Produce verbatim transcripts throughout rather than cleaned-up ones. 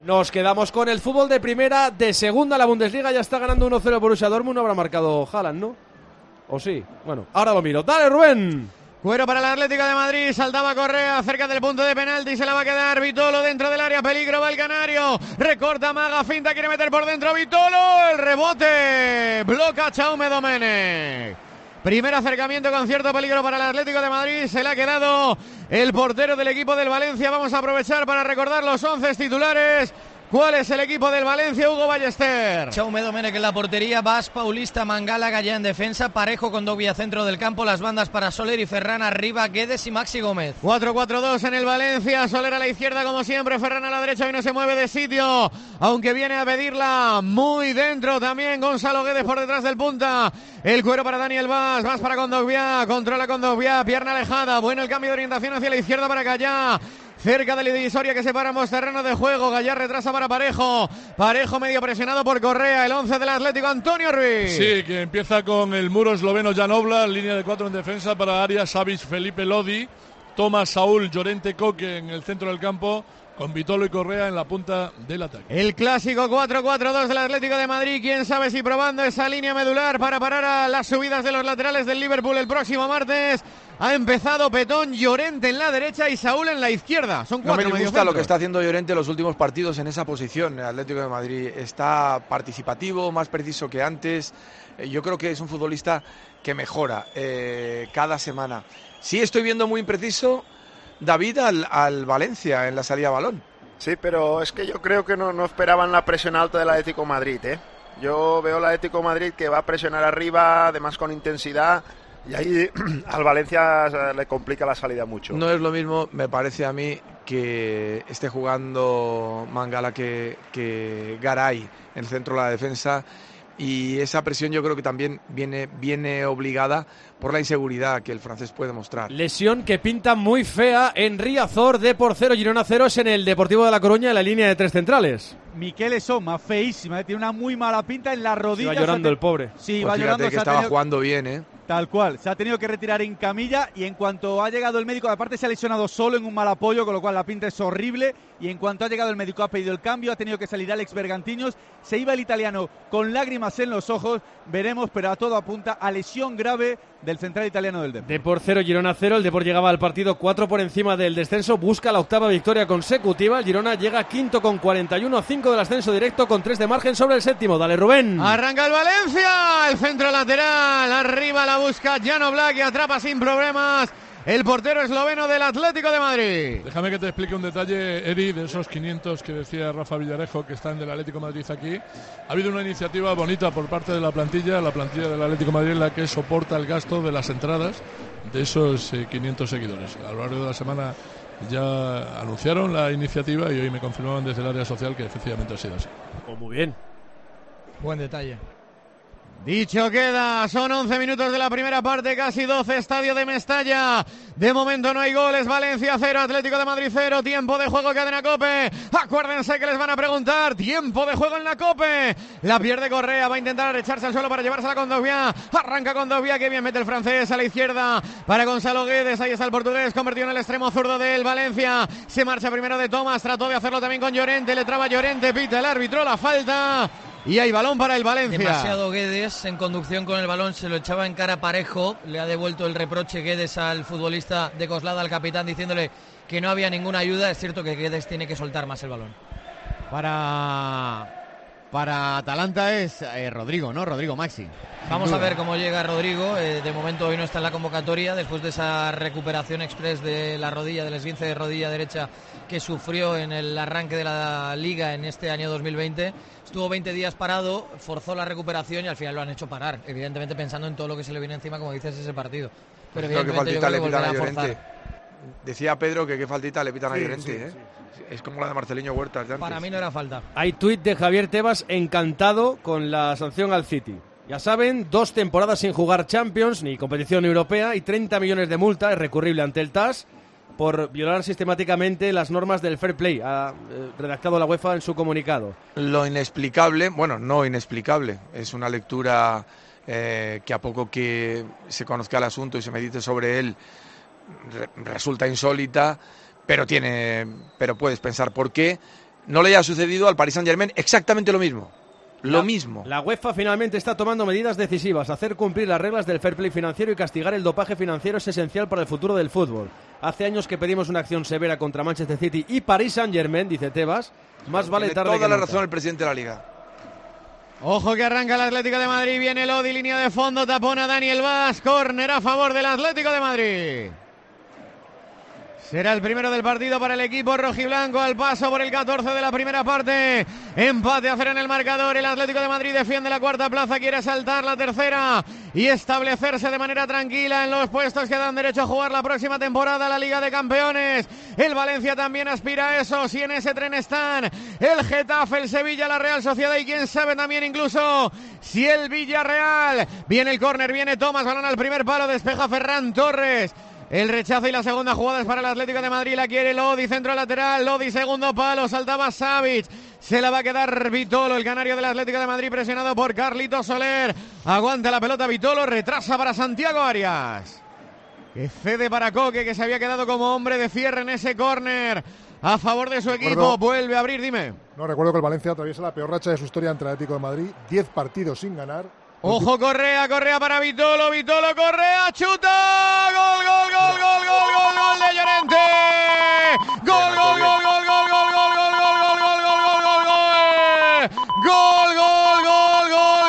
Nos quedamos con el fútbol de primera, de segunda. La Bundesliga ya está ganando uno cero Borussia Dortmund. No habrá marcado Haaland, ¿no? ¿O sí? Bueno, ahora lo miro. ¡Dale, Rubén! Cuero para el Atlético de Madrid, saltaba Correa cerca del punto de penalti, se la va a quedar Vitolo dentro del área, peligro, va el canario, recorta Maga, finta, quiere meter por dentro Vitolo, el rebote, bloca Jaume Domenech. Primer acercamiento con cierto peligro para el Atlético de Madrid, se le ha quedado el portero del equipo del Valencia. Vamos a aprovechar para recordar los once titulares. ¿Cuál es el equipo del Valencia? Hugo Ballester. Jaume Domenech en la portería, Bas, Paulista, Mangala, Gallá en defensa, Parejo con Dogbia centro del campo, las bandas para Soler y Ferran arriba, Guedes y Maxi Gómez. cuatro cuatro dos en el Valencia, Soler a la izquierda como siempre, Ferran a la derecha y no se mueve de sitio, aunque viene a pedirla muy dentro también Gonzalo Guedes por detrás del punta. El cuero para Daniel Bas, Bas para Kondogbia, controla Kondogbia, pierna alejada, bueno el cambio de orientación hacia la izquierda para Gallá. Cerca de la divisoria que separa ambos terrenos de juego. Gallá retrasa para Parejo. Parejo medio presionado por Correa. El once del Atlético, Antonio Ruiz. Sí, que empieza con el muro esloveno Jan Oblak. Línea de cuatro en defensa para Arias, Savic, Felipe Lodi. Tomás, Saúl, Llorente, Coque en el centro del campo. Con Vitolo y Correa en la punta del ataque. El clásico cuatro cuatro dos del Atlético de Madrid. Quién sabe si probando esa línea medular para parar a las subidas de los laterales del Liverpool el próximo martes. Ha empezado Petón, Llorente en la derecha y Saúl en la izquierda. Son cuatro. No me gusta lo que está haciendo Llorente en los últimos partidos en esa posición. El Atlético de Madrid está participativo, más preciso que antes. Yo creo que es un futbolista que mejora eh, cada semana. Sí estoy viendo muy impreciso David al, al Valencia en la salida de balón. Sí, pero es que yo creo que no, no esperaban la presión alta del Atlético de Madrid, ¿eh? Yo veo al Atlético de Madrid que va a presionar arriba, además con intensidad, y ahí al Valencia le complica la salida mucho. No es lo mismo, me parece a mí, que esté jugando Mangala que, que Garay en el centro de la defensa. Y esa presión yo creo que también viene, viene obligada por la inseguridad que el francés puede mostrar. Lesión que pinta muy fea en Riazor, de por cero, Girona cero, es en el Deportivo de La Coruña, en la línea de tres centrales. Miquel Soma, feísima, ¿eh? Tiene una muy mala pinta en la rodilla. Se va llorando el pobre. Sí, pues va llorando. Que estaba tenido... jugando bien, ¿eh? Tal cual, se ha tenido que retirar en camilla y en cuanto ha llegado el médico, aparte se ha lesionado solo en un mal apoyo, con lo cual la pinta es horrible, y en cuanto ha llegado el médico ha pedido el cambio, ha tenido que salir Alex Bergantiños, se iba el italiano con lágrimas en los ojos, veremos, pero a todo apunta a lesión grave del central italiano del Depor. De por cero, Girona cero, el Depor llegaba al partido cuatro por encima del descenso, busca la octava victoria consecutiva, el Girona llega quinto con cuarenta y uno, cinco del ascenso directo con tres de margen sobre el séptimo. Dale, Rubén. Arranca el Valencia, el centro lateral, arriba la busca Jan Oblak y atrapa sin problemas el portero esloveno del Atlético de Madrid. Déjame que te explique un detalle, Eri, de esos quinientos que decía Rafa Villarejo que están del Atlético de Madrid aquí. Ha habido una iniciativa bonita por parte de la plantilla, la plantilla del Atlético de Madrid, la que soporta el gasto de las entradas de esos eh, quinientos seguidores. A lo largo de la semana ya anunciaron la iniciativa y hoy me confirmaban desde el área social que efectivamente ha sido así. Oh, muy bien. Buen detalle. Dicho queda, son once minutos de la primera parte, casi doce, estadio de Mestalla. De momento no hay goles, Valencia cero, Atlético de Madrid cero, tiempo de juego, cadena COPE. Acuérdense que les van a preguntar, tiempo de juego en la COPE. La pierde Correa, va a intentar echarse al suelo para llevársela con Kondogbia. Arranca Kondogbia, que bien mete el francés a la izquierda para Gonzalo Guedes, ahí está el portugués, convertido en el extremo zurdo del Valencia. Se marcha primero de Tomás, trató de hacerlo también con Llorente, le traba Llorente, pita el árbitro la falta. Y hay balón para el Valencia. Demasiado Guedes en conducción con el balón, se lo echaba en cara Parejo, le ha devuelto el reproche Guedes al futbolista de Coslada, al capitán, diciéndole que no había ninguna ayuda. Es cierto que Guedes tiene que soltar más el balón. Para para Atalanta es eh, Rodrigo, ¿no? Rodrigo Maxi. Vamos a ver cómo llega Rodrigo. Eh, de momento hoy no está en la convocatoria después de esa recuperación express de la rodilla, del esguince de rodilla derecha que sufrió en el arranque de la Liga en este año dos mil veinte. Estuvo veinte días parado, forzó la recuperación y al final lo han hecho parar, evidentemente pensando en todo lo que se le viene encima, como dices, ese partido. Pero creo que faltita le pitan a Llorente. Forzar. Decía Pedro que qué faltita le pitan sí, a Llorente, sí, ¿eh? Sí. Es como la de Marceliño Huertas de antes. Para mí no era falta. Hay tuit de Javier Tebas encantado con la sanción al City. Ya saben, dos temporadas sin jugar Champions ni competición europea y treinta millones de multa, es recurrible ante el T A S por violar sistemáticamente las normas del fair play, ha eh, redactado la UEFA en su comunicado. Lo inexplicable, bueno, no inexplicable, es una lectura eh, que a poco que se conozca el asunto y se medite sobre él re- resulta insólita, pero tiene, pero puedes pensar por qué. no le haya sucedido al Paris Saint-Germain exactamente lo mismo. Lo la, mismo. La UEFA finalmente está tomando medidas decisivas. Hacer cumplir las reglas del fair play financiero y castigar el dopaje financiero es esencial para el futuro del fútbol. Hace años que pedimos una acción severa contra Manchester City y Paris Saint-Germain, dice Tebas. Más vale Tiene tarde toda que la nunca. razón el presidente de la Liga. Ojo que arranca el Atlético de Madrid, viene Lodi, línea de fondo, tapona Daniel Vaz, córner a favor del Atlético de Madrid. Será el primero del partido para el equipo rojiblanco al paso por el catorce de la primera parte. Empate a cero en el marcador. El Atlético de Madrid defiende la cuarta plaza, quiere saltar la tercera y establecerse de manera tranquila en los puestos que dan derecho a jugar la próxima temporada la Liga de Campeones. El Valencia también aspira a eso, si en ese tren están el Getafe, el Sevilla, la Real Sociedad y quién sabe también incluso si el Villarreal. Viene el córner, viene Tomás, balón al primer palo, despeja Ferran Torres. El rechazo y la segunda jugada es para el Atlético de Madrid, la quiere Lodi, centro lateral, Lodi segundo palo, saltaba Savic, se la va a quedar Vitolo, el canario del Atlético de Madrid presionado por Carlito Soler, aguanta la pelota Vitolo, retrasa para Santiago Arias, que cede para Coque, que se había quedado como hombre de cierre en ese córner, a favor de su equipo, recuerdo, vuelve a abrir, dime. No, recuerdo que el Valencia atraviesa la peor racha de su historia ante el Atlético de Madrid, diez partidos sin ganar. Ojo Correa, Correa para Vitolo, Vitolo, Correa, chuta, gol, gol, gol, gol, gol, gol, gol de Llorente, gol, gol, gol, gol, gol, gol, gol, gol, gol, gol, gol, gol, gol, gol, gol, gol, gol, gol,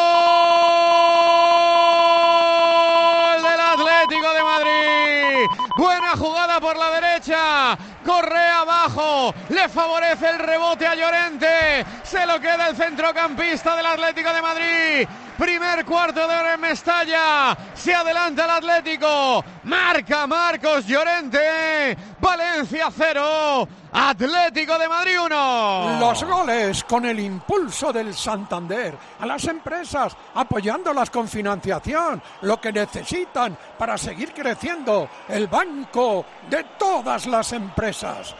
gol del Atlético de Madrid, buena jugada por la derecha, Correa abajo, le favorece el rebote a Llorente, se lo queda el centrocampista del Atlético de Madrid. Primer cuarto de hora en Mestalla, se adelanta el Atlético, marca Marcos Llorente, Valencia cero, Atlético de Madrid uno. Los goles con el impulso del Santander a las empresas, apoyándolas con financiación, lo que necesitan para seguir creciendo, el banco de todas las empresas,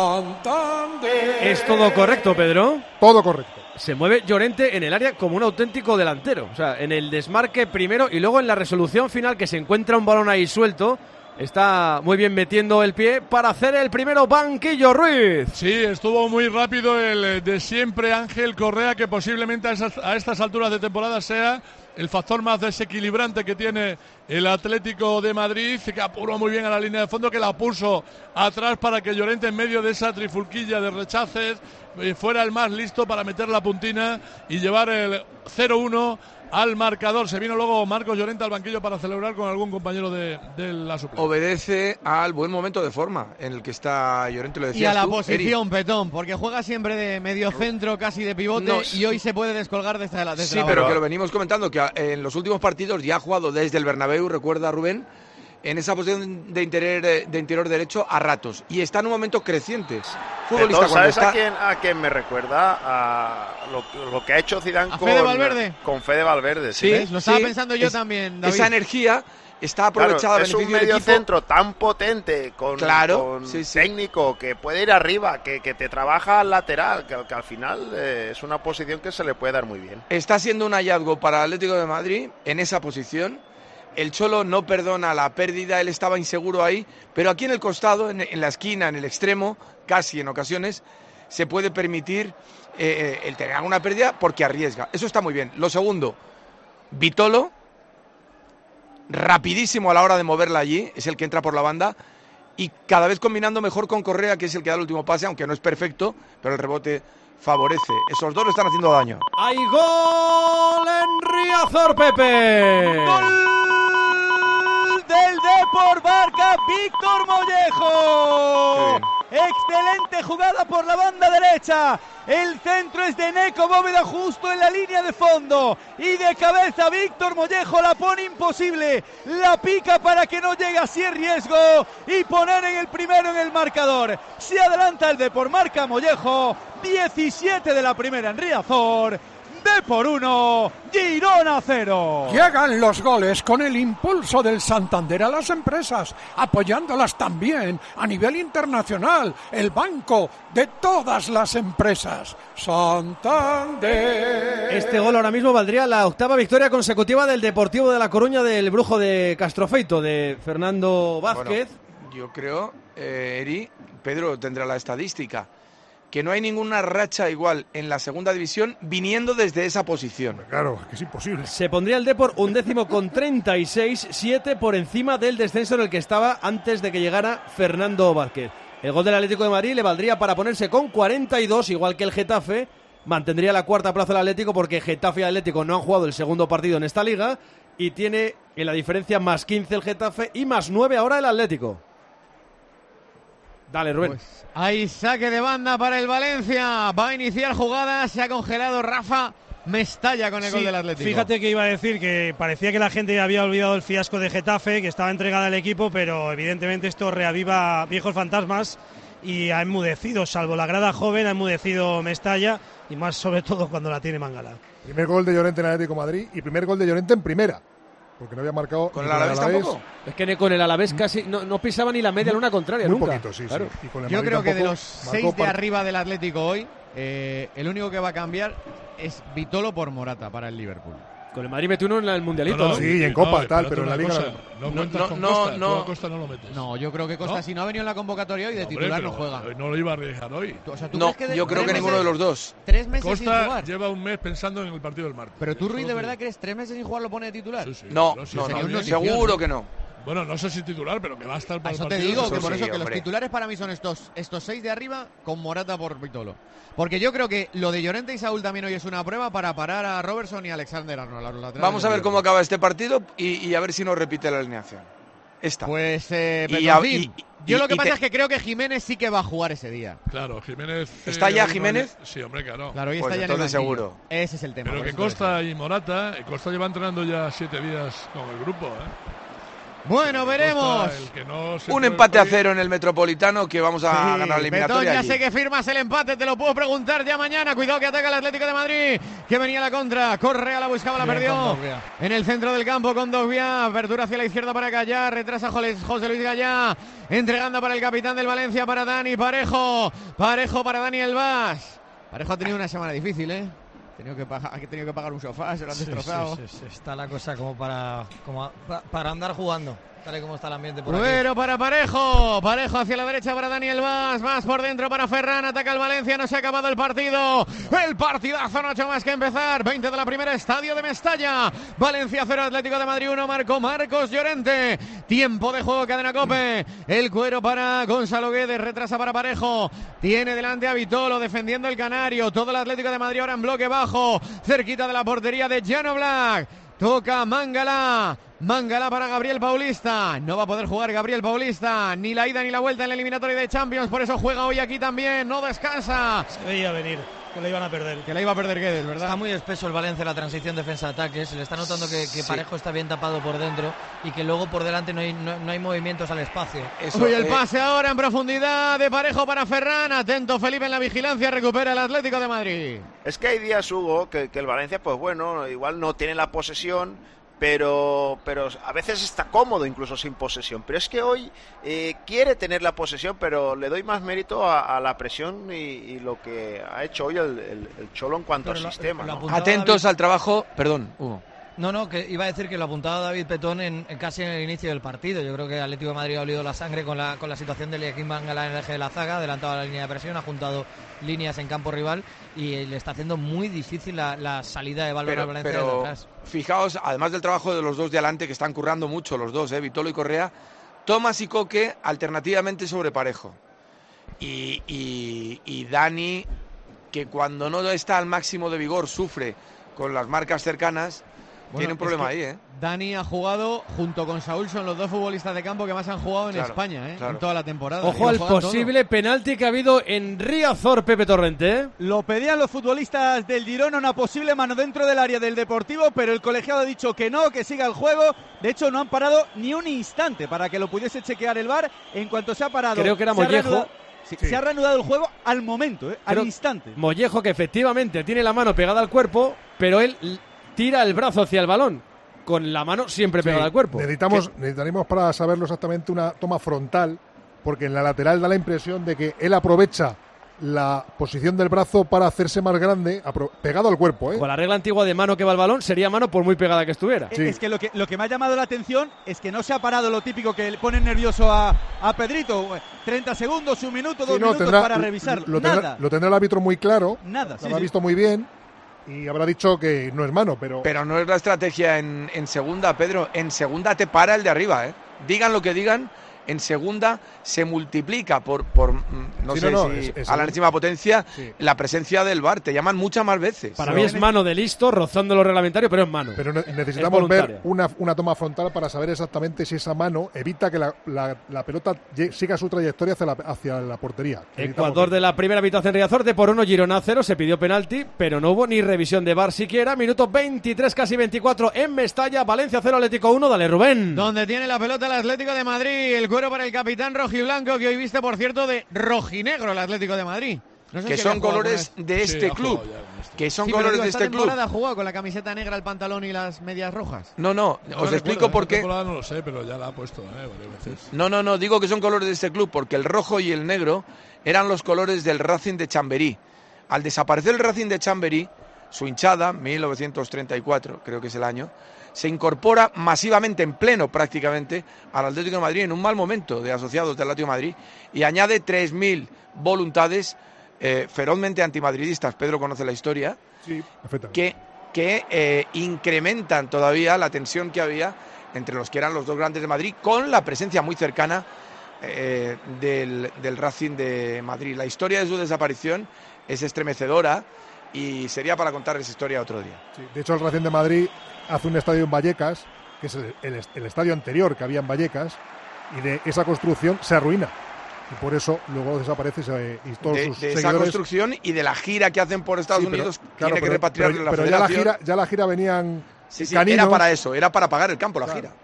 Santander. ¿Es todo correcto, Pedro? Todo correcto. Se mueve Llorente en el área como un auténtico delantero. O sea, en el desmarque primero y luego en la resolución final, que se encuentra un balón ahí suelto. Está muy bien metiendo el pie para hacer el primero Banquillo Ruiz. Sí, estuvo muy rápido el de siempre Ángel Correa, que posiblemente a, esas, a estas alturas de temporada sea el factor más desequilibrante que tiene el Atlético de Madrid, que apuró muy bien a la línea de fondo, que la puso atrás para que Llorente, en medio de esa trifulquilla de rechaces, eh, fuera el más listo para meter la puntina y llevar el cero uno al marcador. Se vino luego Marcos Llorente al banquillo para celebrar con algún compañero de, de la suplencia. Obedece al buen momento de forma en el que está Llorente, lo decías Y a la tú, posición, Eri. Petón, porque juega siempre de medio centro, casi de pivote, No, y hoy se puede descolgar desde la desde Sí, la pero barra. que lo venimos comentando, que en los últimos partidos ya ha jugado desde el Bernabéu, recuerda Rubén, en esa posición de interior, de interior derecho a ratos. Y está en un momento creciente. Futbolista Petón, cuando ¿sabes está... a quién, a quién me recuerda? A lo, lo que ha hecho Zidane ¿A con Fede Valverde? Con Fede Valverde, sí. Sí, ¿Ves? Lo estaba sí, pensando yo es- también, David. Esa energía está aprovechada Claro, a es un beneficio del medio equipo. centro tan potente, con, Claro, con sí, sí. técnico, que puede ir arriba, que, que te trabaja al lateral, que, que al final eh, es una posición que se le puede dar muy bien. Está siendo un hallazgo para el Atlético de Madrid en esa posición. El Cholo no perdona la pérdida, él estaba inseguro ahí, pero aquí en el costado, en, en la esquina, en el extremo, casi en ocasiones, se puede permitir eh, el tener alguna pérdida porque arriesga. Eso está muy bien. Lo segundo, Vitolo, rapidísimo a la hora de moverla allí, es el que entra por la banda, y cada vez combinando mejor con Correa, que es el que da el último pase, aunque no es perfecto, pero el rebote favorece. Esos dos le están haciendo daño. ¡Hay gol en Riazor, Pepe! ¡Gol del Depor! Marca Víctor Mollejo. Excelente jugada por la banda derecha. El centro es de Neco Bóveda justo en la línea de fondo. Y de cabeza Víctor Mollejo la pone imposible. La pica para que no llegue así el riesgo. Y poner en el primero en el marcador. Se adelanta el Depor, marca Mollejo. diecisiete de la primera en Riazor. Depor uno, Girona cero. Llegan los goles con el impulso del Santander a las empresas, apoyándolas también a nivel internacional, el banco de todas las empresas, Santander. Este gol ahora mismo valdría la octava victoria consecutiva del Deportivo de La Coruña, del Brujo de Castrofeito, de Fernando Vázquez. Bueno, yo creo, eh, Eri, Pedro tendrá la estadística, que no hay ninguna racha igual en la segunda división viniendo desde esa posición. Claro, que es imposible. Se pondría el Depor un décimo con treinta y seis, siete por encima del descenso en el que estaba antes de que llegara Fernando Vázquez. El gol del Atlético de Madrid le valdría para ponerse con cuarenta y dos, igual que el Getafe. Mantendría la cuarta plaza el Atlético porque Getafe y Atlético no han jugado el segundo partido en esta liga y tiene en la diferencia más quince el Getafe y más nueve ahora el Atlético. Dale, Rubén. Pues hay saque de banda para el Valencia. Va a iniciar jugada. Se ha congelado Rafa Mestalla con el sí, gol del Atlético. Fíjate que iba a decir que parecía que la gente había olvidado el fiasco de Getafe, que estaba entregada al equipo, pero evidentemente esto reaviva viejos fantasmas y ha enmudecido, salvo la grada joven, ha enmudecido Mestalla y más sobre todo cuando la tiene Mangala. Primer gol de Llorente en Atlético de Madrid y primer gol de Llorente en primera. Porque no había marcado con el Alavés tampoco. Es que con el Alavés casi no, no pisaba ni la media luna contraria muy nunca. Poquito, sí, claro. sí. Y con el Yo Madrid creo que de tampoco los seis de arriba del Atlético hoy, eh, el único que va a cambiar es Vitolo por Morata para el Liverpool. Con el Madrid metió uno en el Mundialito, no, ¿no? no, sí, y en Copa no, tal, pero en la Liga cosa, no. No, no cuentas no, con no, Costa, no. tú a Costa no lo metes. No, yo creo que Costa, ¿No? si no ha venido en la convocatoria hoy, de Hombre, titular no pero juega. No lo iba a arriesgar hoy. O sea, ¿tú No, crees que de, yo creo que ninguno de los dos. Tres meses Costa sin jugar. lleva un mes pensando en el partido del martes. Pero tú, Ruiz, Solo ¿de te verdad digo. crees tres meses sin jugar lo pone de titular? Sí, sí, No, claro, sí, no, está no, bien. seguro que no. Bueno, no sé si titular, pero que va a estar para A eso el te partido. digo, que Eso por sí, eso que los hombre. titulares para mí son estos, estos seis de arriba con Morata por Vitolo. Porque yo creo que lo de Llorente y Saúl también hoy es una prueba para parar a Robertson y Alexander Arnold. a los laterales Vamos a del ver cómo Liverpool. acaba este partido y, y a ver si nos repite la alineación. Esta. Pues, eh, Y pero, a- en fin, y- yo y- lo que y pasa te- es que creo que Jiménez sí que va a jugar ese día. Claro, Jiménez. ¿Está eh, ya no- Jiménez? Sí, hombre, claro. Claro, hoy Pues está ya en el entonces banquillo. seguro. Ese es el tema. Pero por que eso te lo Costa decía. y Morata, eh, Costa lleva entrenando ya siete días con el grupo. ¿eh? Bueno, veremos. Costa, el que no se Un fue empate a hoy- cero en el Metropolitano que vamos a Sí, ganar la Betón, eliminatoria. ya allí. sé que firmas el empate, te lo puedo preguntar ya mañana. Cuidado que ataca el Atlético de Madrid, que venía a la contra. Correa la buscaba, la Bien, perdió. con Dogbia. En el centro del campo con Dogbia. Apertura hacia la izquierda para Gallá. Retrasa Jole- José Luis Gallá. Entregando para el capitán del Valencia, para Dani Parejo. Parejo para Daniel Vaz. Parejo ha tenido una semana difícil, ¿eh? Ha tenido que pagar, ha tenido que pagar un sofá, se lo han Sí, destrozado. sí, sí, sí. Está la cosa como para, como a- pa- para andar jugando, tal y como está el ambiente por aquí. Ruero para Parejo. Parejo hacia la derecha para Daniel Vaz. Vaz por dentro para Ferran. Ataca el Valencia. No se ha acabado el partido. El partidazo no ha hecho más que empezar. veinte de la primera, Estadio de Mestalla. Valencia cero, Atlético de Madrid uno. Marcó Marcos Llorente. Tiempo de juego, cadena Cope. El cuero para Gonzalo Guedes. Retrasa para Parejo. Tiene delante a Vitolo defendiendo el Canario. Todo el Atlético de Madrid ahora en bloque bajo. Cerquita de la portería de Jan Black. Toca Mangala. Mangala para Gabriel Paulista. No va a poder jugar Gabriel Paulista. Ni la ida ni la vuelta en la eliminatoria de Champions. Por eso juega hoy aquí también. No descansa. Se veía venir, que lo iban a perder. Que la iba a perder Guedes, ¿verdad? Está muy espeso el Valencia, la transición defensa-ataque. Se le está notando que, que Sí. Parejo está bien tapado por dentro y que luego por delante no hay, no, no hay movimientos al espacio. Eso, Hoy el eh, pase ahora en profundidad de Parejo para Ferran. Atento Felipe en la vigilancia. Recupera el Atlético de Madrid. Es que hay días, Hugo, que, que el Valencia, pues bueno, igual no tiene la posesión, pero, pero a veces está cómodo incluso sin posesión. Pero es que hoy eh, quiere tener la posesión, pero le doy más mérito a, a la presión y, y lo que ha hecho hoy el, el- el Cholo en cuanto Pero al lo- sistema. lo ¿no? apuntaba Atentos David. al trabajo. Perdón, Hugo. No, no, que iba a decir que lo apuntaba David Petón en, en casi en el inicio del partido. Yo creo que Atlético de Madrid ha olido la sangre con la, con la situación de Joaquín Mangala en el eje de la zaga, ha adelantado la línea de presión, ha juntado líneas en campo rival y le está haciendo muy difícil la, la salida de balón al Pero, Valencia desde pero atrás. fijaos, además del trabajo de los dos de adelante que están currando mucho, los dos, eh, Vitolo y Correa, Tomás y Coque alternativamente sobre Parejo. Y, y, y Dani, que cuando no está al máximo de vigor sufre con las marcas cercanas, Bueno, tiene un problema es ahí, que ¿eh? Dani ha jugado junto con Saúl, son los dos futbolistas de campo que más han jugado en Claro, España, ¿eh? claro. En toda la temporada. Ojo Y al lo juegan posible penalti que ha habido en Riazor, Pepe Torrente. ¿eh? Lo pedían los futbolistas del Girona, una posible mano dentro del área del Deportivo, pero el colegiado ha dicho que no, que siga el juego. De hecho, no han parado ni un instante para que lo pudiese chequear el V A R. En cuanto se ha parado, Creo que era se ha Mollejo. reanudado- sí, Sí. se ha reanudado el juego al momento, ¿eh? al Creo- instante. Mollejo, que efectivamente tiene la mano pegada al cuerpo, pero él l- tira el brazo hacia el balón, con la mano siempre Sí, pegada al cuerpo. Necesitamos, necesitaremos para saberlo exactamente una toma frontal, porque en la lateral da la impresión de que él aprovecha la posición del brazo para hacerse más grande, pegado al cuerpo, ¿eh? Con la regla antigua de mano que va el balón, sería mano por muy pegada que estuviera. Sí. Es que lo que lo que me ha llamado la atención es que no se ha parado lo típico que le pone nervioso a, a Pedrito. treinta segundos, un minuto, dos sí, no, minutos tendrá, para revisarlo. Lo tendrá, Nada. Lo tendrá el árbitro muy claro. Nada. Lo Sí, habrá sí. visto muy bien y habrá dicho que no es mano, pero... Pero no es la estrategia en, en segunda, Pedro. En segunda te para el de arriba, ¿eh? Digan lo que digan, en segunda se multiplica por, por no sí, sé no, no, si es, es a la enésima potencia sí. la presencia del V A R. Te llaman muchas más veces. Para sí, mí es mano de listo, rozando lo reglamentario, pero es mano. Pero ne necesitamos ver una, una toma frontal para saber exactamente si esa mano evita que la, la, la pelota siga su trayectoria hacia la, hacia la portería. Ecuador de la primera mitad en Riazor, por uno, Girona cero, se pidió penalti, pero no hubo ni revisión de V A R siquiera. Minuto veintitrés, casi veinticuatro en Mestalla, Valencia cero, Atlético uno. Dale, Rubén. Donde tiene la pelota el Atlético de Madrid, el cuero para el capitán rojiblanco, que hoy viste, por cierto, de rojinegro el Atlético de Madrid. No sé que si son colores de este sí, club. Que son sí, colores digo, de este club. ¿Esta temporada ha jugado con la camiseta negra, el pantalón y las medias rojas? No, no, no os explico por qué. No lo sé, pero ya la ha puesto, ¿eh? Varias veces. No, no, no, digo que son colores de este club porque el rojo y el negro eran los colores del Racing de Chamberí. Al desaparecer el Racing de Chamberí, su hinchada, mil novecientos treinta y cuatro, creo que es el año, se incorpora masivamente, en pleno prácticamente, al Atlético de Madrid en un mal momento de asociados del Atlético de Madrid y añade tres mil voluntades eh, ferozmente antimadridistas, Pedro conoce la historia, sí, que, que eh, incrementan todavía la tensión que había entre los que eran los dos grandes de Madrid con la presencia muy cercana eh, del, del Racing de Madrid. La historia de su desaparición es estremecedora y sería para contar esa historia otro día. Sí, de hecho, el Racing de Madrid hace un estadio en Vallecas, que es el, el, el estadio anterior que había en Vallecas, y de esa construcción se arruina. Y por eso luego desaparece se, y todos de, sus de seguidores... esa construcción y de la gira que hacen por Estados sí, pero, Unidos, claro, tiene pero, que repatriarle pero, la pero federación. ya la gira, ya la gira venían sí, sí, caninos. Era para eso, era para pagar el campo la claro. gira.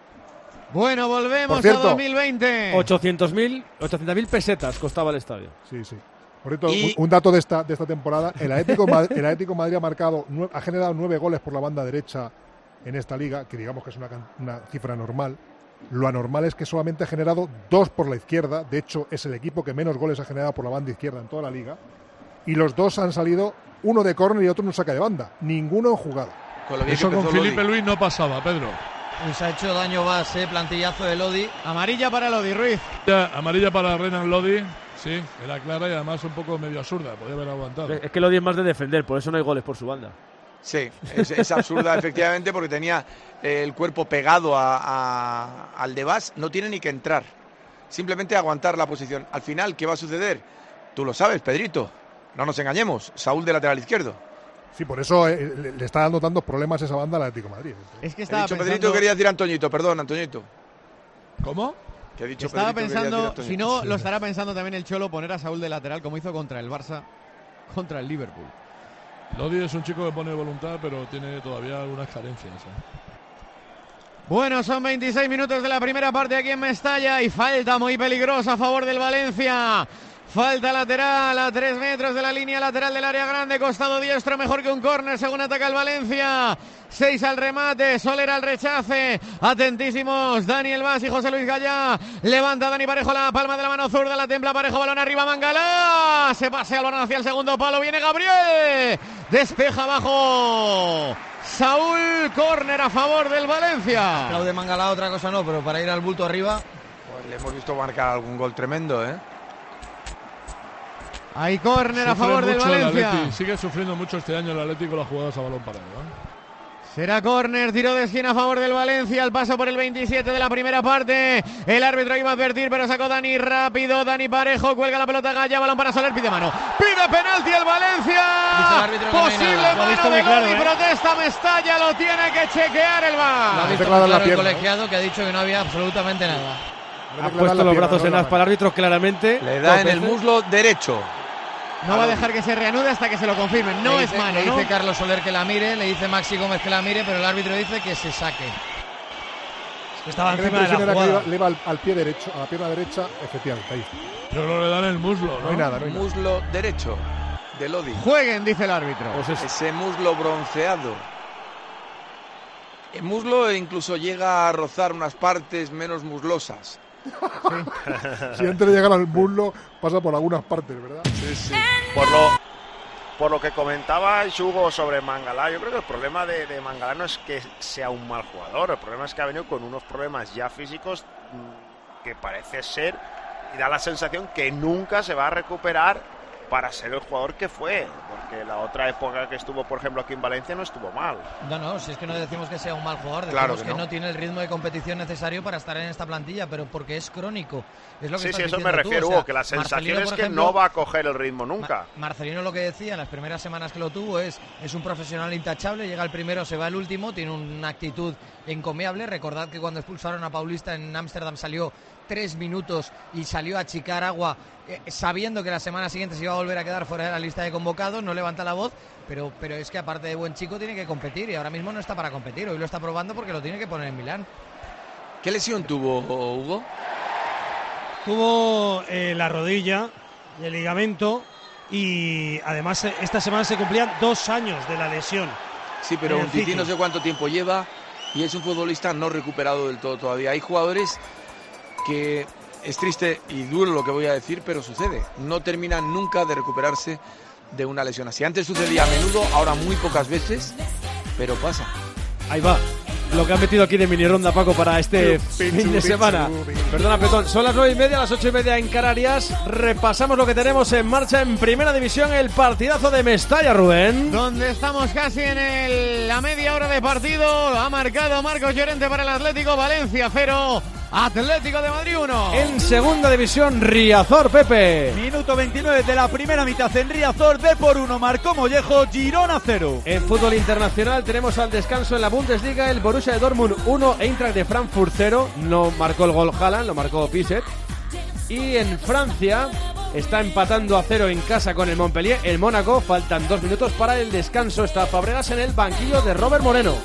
Bueno, volvemos cierto, a dos mil veinte. ochocientos mil pesetas costaba el estadio. Sí, sí. Por cierto, y... un, un dato de esta, de esta temporada, el Atlético, Madrid, el Atlético Madrid ha marcado, ha generado nueve goles por la banda derecha en esta liga, que digamos que es una, una cifra normal. Lo anormal es que solamente ha generado dos por la izquierda. De hecho, es el equipo que menos goles ha generado por la banda izquierda en toda la liga. Y los dos han salido, uno de córner y otro en un saque de banda. Ninguno en jugada. Con Eso con Felipe Luis no pasaba, Pedro. Pues ha hecho daño base, plantillazo de Lodi. Amarilla para Lodi, Ruiz. Ya, amarilla para Renan Lodi. Sí, era clara y además un poco medio absurda. Podía haber aguantado. Es que Lodi es más de defender, por eso no hay goles por su banda. Sí, es, es absurda efectivamente porque tenía eh, el cuerpo pegado a, a, al de Bas, no tiene ni que entrar, simplemente aguantar la posición. Al final, ¿qué va a suceder? Tú lo sabes, Pedrito, no nos engañemos, Saúl de lateral izquierdo. Sí, por eso eh, le, le está dando tantos problemas esa banda al Atlético de Madrid. Es que He estaba dicho pensando... Pedrito, quería decir Antoñito, perdón, Antoñito. ¿Cómo? Que he dicho estaba Pedrito, pensando, si no, lo estará pensando también el Cholo, poner a Saúl de lateral como hizo contra el Barça, contra el Liverpool. Lodi es un chico que pone voluntad, pero tiene todavía algunas carencias. ¿eh? Bueno, son veintiséis minutos de la primera parte aquí en Mestalla y falta muy peligrosa a favor del Valencia. Falta lateral a tres metros de la línea lateral del área grande, costado diestro, mejor que un córner según ataca el Valencia. Seis al remate, Soler al rechace. Atentísimos Daniel Vaz y José Luis Gallá. Levanta Dani Parejo la palma de la mano zurda, la templa Parejo, balón arriba, Mangala. Se pasea el balón hacia el segundo palo, viene Gabriel. Despeja abajo Saúl, córner a favor del Valencia. Aplaude Mangala, otra cosa no, pero para ir al bulto arriba. Pues le hemos visto marcar algún gol tremendo, ¿eh? Hay córner a favor del Valencia. Sigue sufriendo mucho este año el Atlético las jugadas a balón parado, ¿eh? Será córner, tiro de esquina a favor del Valencia, al paso por el veintisiete de la primera parte. El árbitro iba a advertir, pero sacó Dani rápido. Dani Parejo, cuelga la pelota Gallá, balón para Soler, pide mano. Pide penalti el Valencia. El Posible no mano de claro, gol y ¿eh? protesta Mestalla, lo tiene que chequear el V A R. Lo ha visto claro el pierna, colegiado, ¿eh? Que ha dicho que no había absolutamente nada. Ha puesto los brazos en aspa al árbitro claramente. Le da en el muslo derecho. No va a dejar que se reanude hasta que se lo confirmen. No dice, es mano, le ¿no? dice Carlos Soler que la mire, le dice Maxi Gómez que la mire, pero el árbitro dice que se saque. Es que estaba encima de la jugada. Que le iba, le iba al, al pie derecho, a la pierna derecha, efectivamente, ahí. Pero no le dan el muslo, ¿no? No hay nada, no hay nada. Muslo derecho de Lodi. Jueguen, dice el árbitro. Pues ese muslo bronceado. El muslo incluso llega a rozar unas partes menos muslosas. Sí. Si antes de llegar al muslo pasa por algunas partes, ¿verdad? Sí, sí. Por lo, por lo que comentaba Hugo sobre Mangala, yo creo que el problema de, de Mangala no es que sea un mal jugador, el problema es que ha venido con unos problemas ya físicos que parece ser y da la sensación que nunca se va a recuperar para ser el jugador que fue, porque la otra época que estuvo, por ejemplo, aquí en Valencia no estuvo mal. No, no, si es que no decimos que sea un mal jugador, decimos claro que, que no. no tiene el ritmo de competición necesario para estar en esta plantilla, pero porque es crónico. Es lo que sí, sí, eso me refiero, Hugo, o sea, que la sensación Marcelino, es que ejemplo, no va a coger el ritmo nunca. Ma Marcelino lo que decía en las primeras semanas que lo tuvo es, es un profesional intachable, llega el primero, se va el último, tiene una actitud encomiable. Recordad que cuando expulsaron a Paulista en Ámsterdam salió tres minutos y salió a achicar agua eh, sabiendo que la semana siguiente se iba a volver a quedar fuera de la lista de convocados, no levanta la voz, pero, pero es que aparte de buen chico tiene que competir y ahora mismo no está para competir, hoy lo está probando porque lo tiene que poner en Milán. ¿Qué lesión tuvo, Hugo? Tuvo eh, la rodilla, el ligamento y además esta semana se cumplían dos años de la lesión. Sí, pero un tití no sé cuánto tiempo lleva y es un futbolista no recuperado del todo todavía. Hay jugadores que es triste y duro lo que voy a decir, pero sucede. No terminan nunca de recuperarse de una lesión así. Antes sucedía a menudo, ahora muy pocas veces, pero pasa. Ahí va. Lo que han metido aquí de mini ronda, Paco, para este fin de semana. Perdona, Petón. Son las nueve y media, las ocho y media en Canarias. Repasamos lo que tenemos en marcha en Primera División, el partidazo de Mestalla, Rubén. Donde estamos casi en el, la media hora de partido. Ha marcado Marcos Llorente para el Atlético. Valencia cero, Atlético de Madrid uno. En Segunda División, Riazor, Pepe. Minuto veintinueve de la primera mitad en Riazor. D por uno, marcó Mollejo, Girona cero. En fútbol internacional tenemos al descanso en la Bundesliga el Borussia de Dortmund uno, Eintracht de Frankfurt cero. No marcó el gol Haaland, lo marcó Piset. Y en Francia está empatando a cero en casa con el Montpellier el Mónaco. Faltan dos minutos para el descanso. Está Fabregas en el banquillo de Robert Moreno.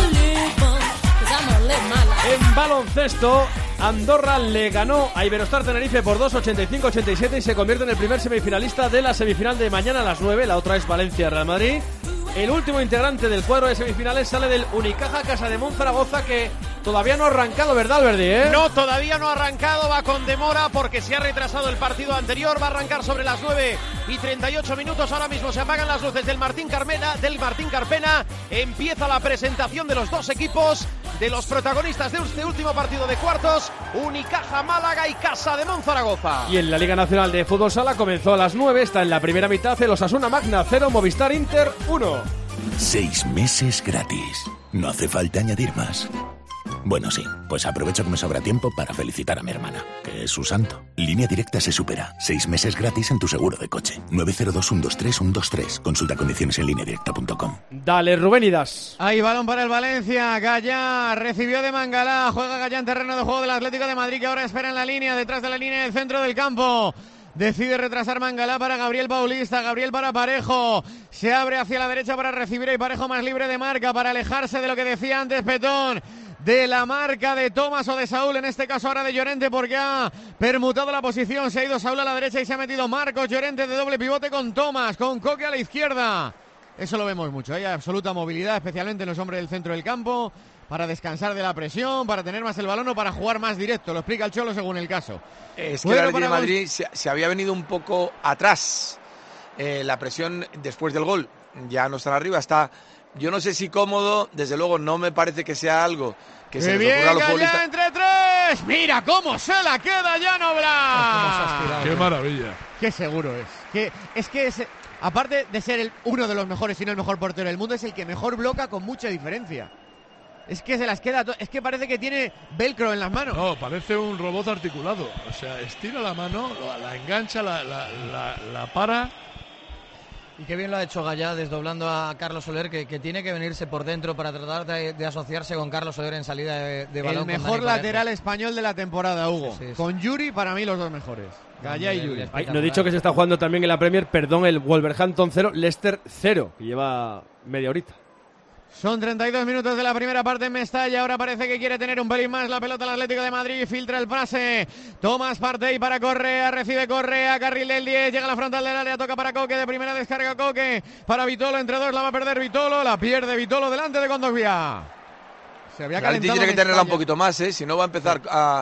En baloncesto, Andorra le ganó a Iberostar Tenerife por dos, ochenta y cinco a ochenta y siete y se convierte en el primer semifinalista de la semifinal de mañana a las nueve. La otra es Valencia-Real Madrid. El último integrante del cuadro de semifinales sale del Unicaja Casademont Zaragoza, que todavía no ha arrancado, ¿verdad, Alberdi? ¿Eh? No, todavía no ha arrancado, va con demora porque se ha retrasado el partido anterior. Va a arrancar sobre las nueve y treinta y ocho minutos. Ahora mismo se apagan las luces del Martín Carmena, del Martín Carpena. Empieza la presentación de los dos equipos, de los protagonistas de este último partido de cuartos, Unicaja Málaga y Casademont Zaragoza. Y en la Liga Nacional de Fútbol Sala comenzó a las nueve, está en la primera mitad el Osasuna Magna cero, Movistar Inter uno. Seis meses gratis. No hace falta añadir más. Bueno, sí, pues aprovecho que me sobra tiempo para felicitar a mi hermana, que es su santo. Línea Directa se supera. Seis meses gratis en tu seguro de coche. nueve cero dos, uno dos tres, uno dos tres. Consulta condiciones en línea directa punto com. Dale, Rubén Idas. Ahí balón para el Valencia. Gallá recibió de Mangalá. Juega Gallá en terreno de juego del Atlético de Madrid, que ahora espera en la línea, detrás de la línea del centro del campo. Decide retrasar Mangalá para Gabriel Paulista, Gabriel para Parejo, se abre hacia la derecha para recibir y Parejo más libre de marca para alejarse de lo que decía antes Petón, de la marca de Tomás o de Saúl, en este caso ahora de Llorente, porque ha permutado la posición, se ha ido Saúl a la derecha y se ha metido Marcos Llorente de doble pivote con Tomás, con Coque a la izquierda. Eso lo vemos mucho, hay absoluta movilidad, especialmente en los hombres del centro del campo, para descansar de la presión, para tener más el balón o para jugar más directo, lo explica el Cholo según el caso. Es que el Atlético de Madrid se, se había venido un poco atrás, eh, la presión después del gol, ya no están arriba, está, yo no sé si cómodo, desde luego no me parece que sea algo que se les ocurra a los futbolistas. Entre tres, mira cómo se la queda Jan Oblak. Qué maravilla. Qué seguro es, que, es que es, aparte de ser el, uno de los mejores, si no el mejor portero del mundo, es el que mejor bloca con mucha diferencia. Es que se las queda, es que parece que tiene velcro en las manos. No, parece un robot articulado. O sea, estira la mano, la, la engancha, la, la, la, la para. Y qué bien lo ha hecho Gallá desdoblando a Carlos Soler, que, que tiene que venirse por dentro para tratar de, de asociarse con Carlos Soler en salida de, de balón. El mejor lateral español de la temporada, Hugo. Sí, sí, sí. Con Yuri, para mí los dos mejores. Gallá y Yuri. Ay, no he dicho que se está jugando también en la Premier, perdón, el Wolverhampton cero, Leicester cero, que lleva media horita. Son treinta y dos minutos de la primera parte en Mestalla. Ahora parece que quiere tener un pelín más la pelota el Atlético de Madrid. Filtra el pase. Tomás Partey para Correa. Recibe Correa. Carril del diez. Llega a la frontal del área. Toca para Coque. De primera descarga Coque. Para Vitolo. Entre dos la va a perder Vitolo. La pierde Vitolo delante de Condovia. Se había calentado. Tiene que tenerla un poquito más, ¿eh? Si no va a empezar a,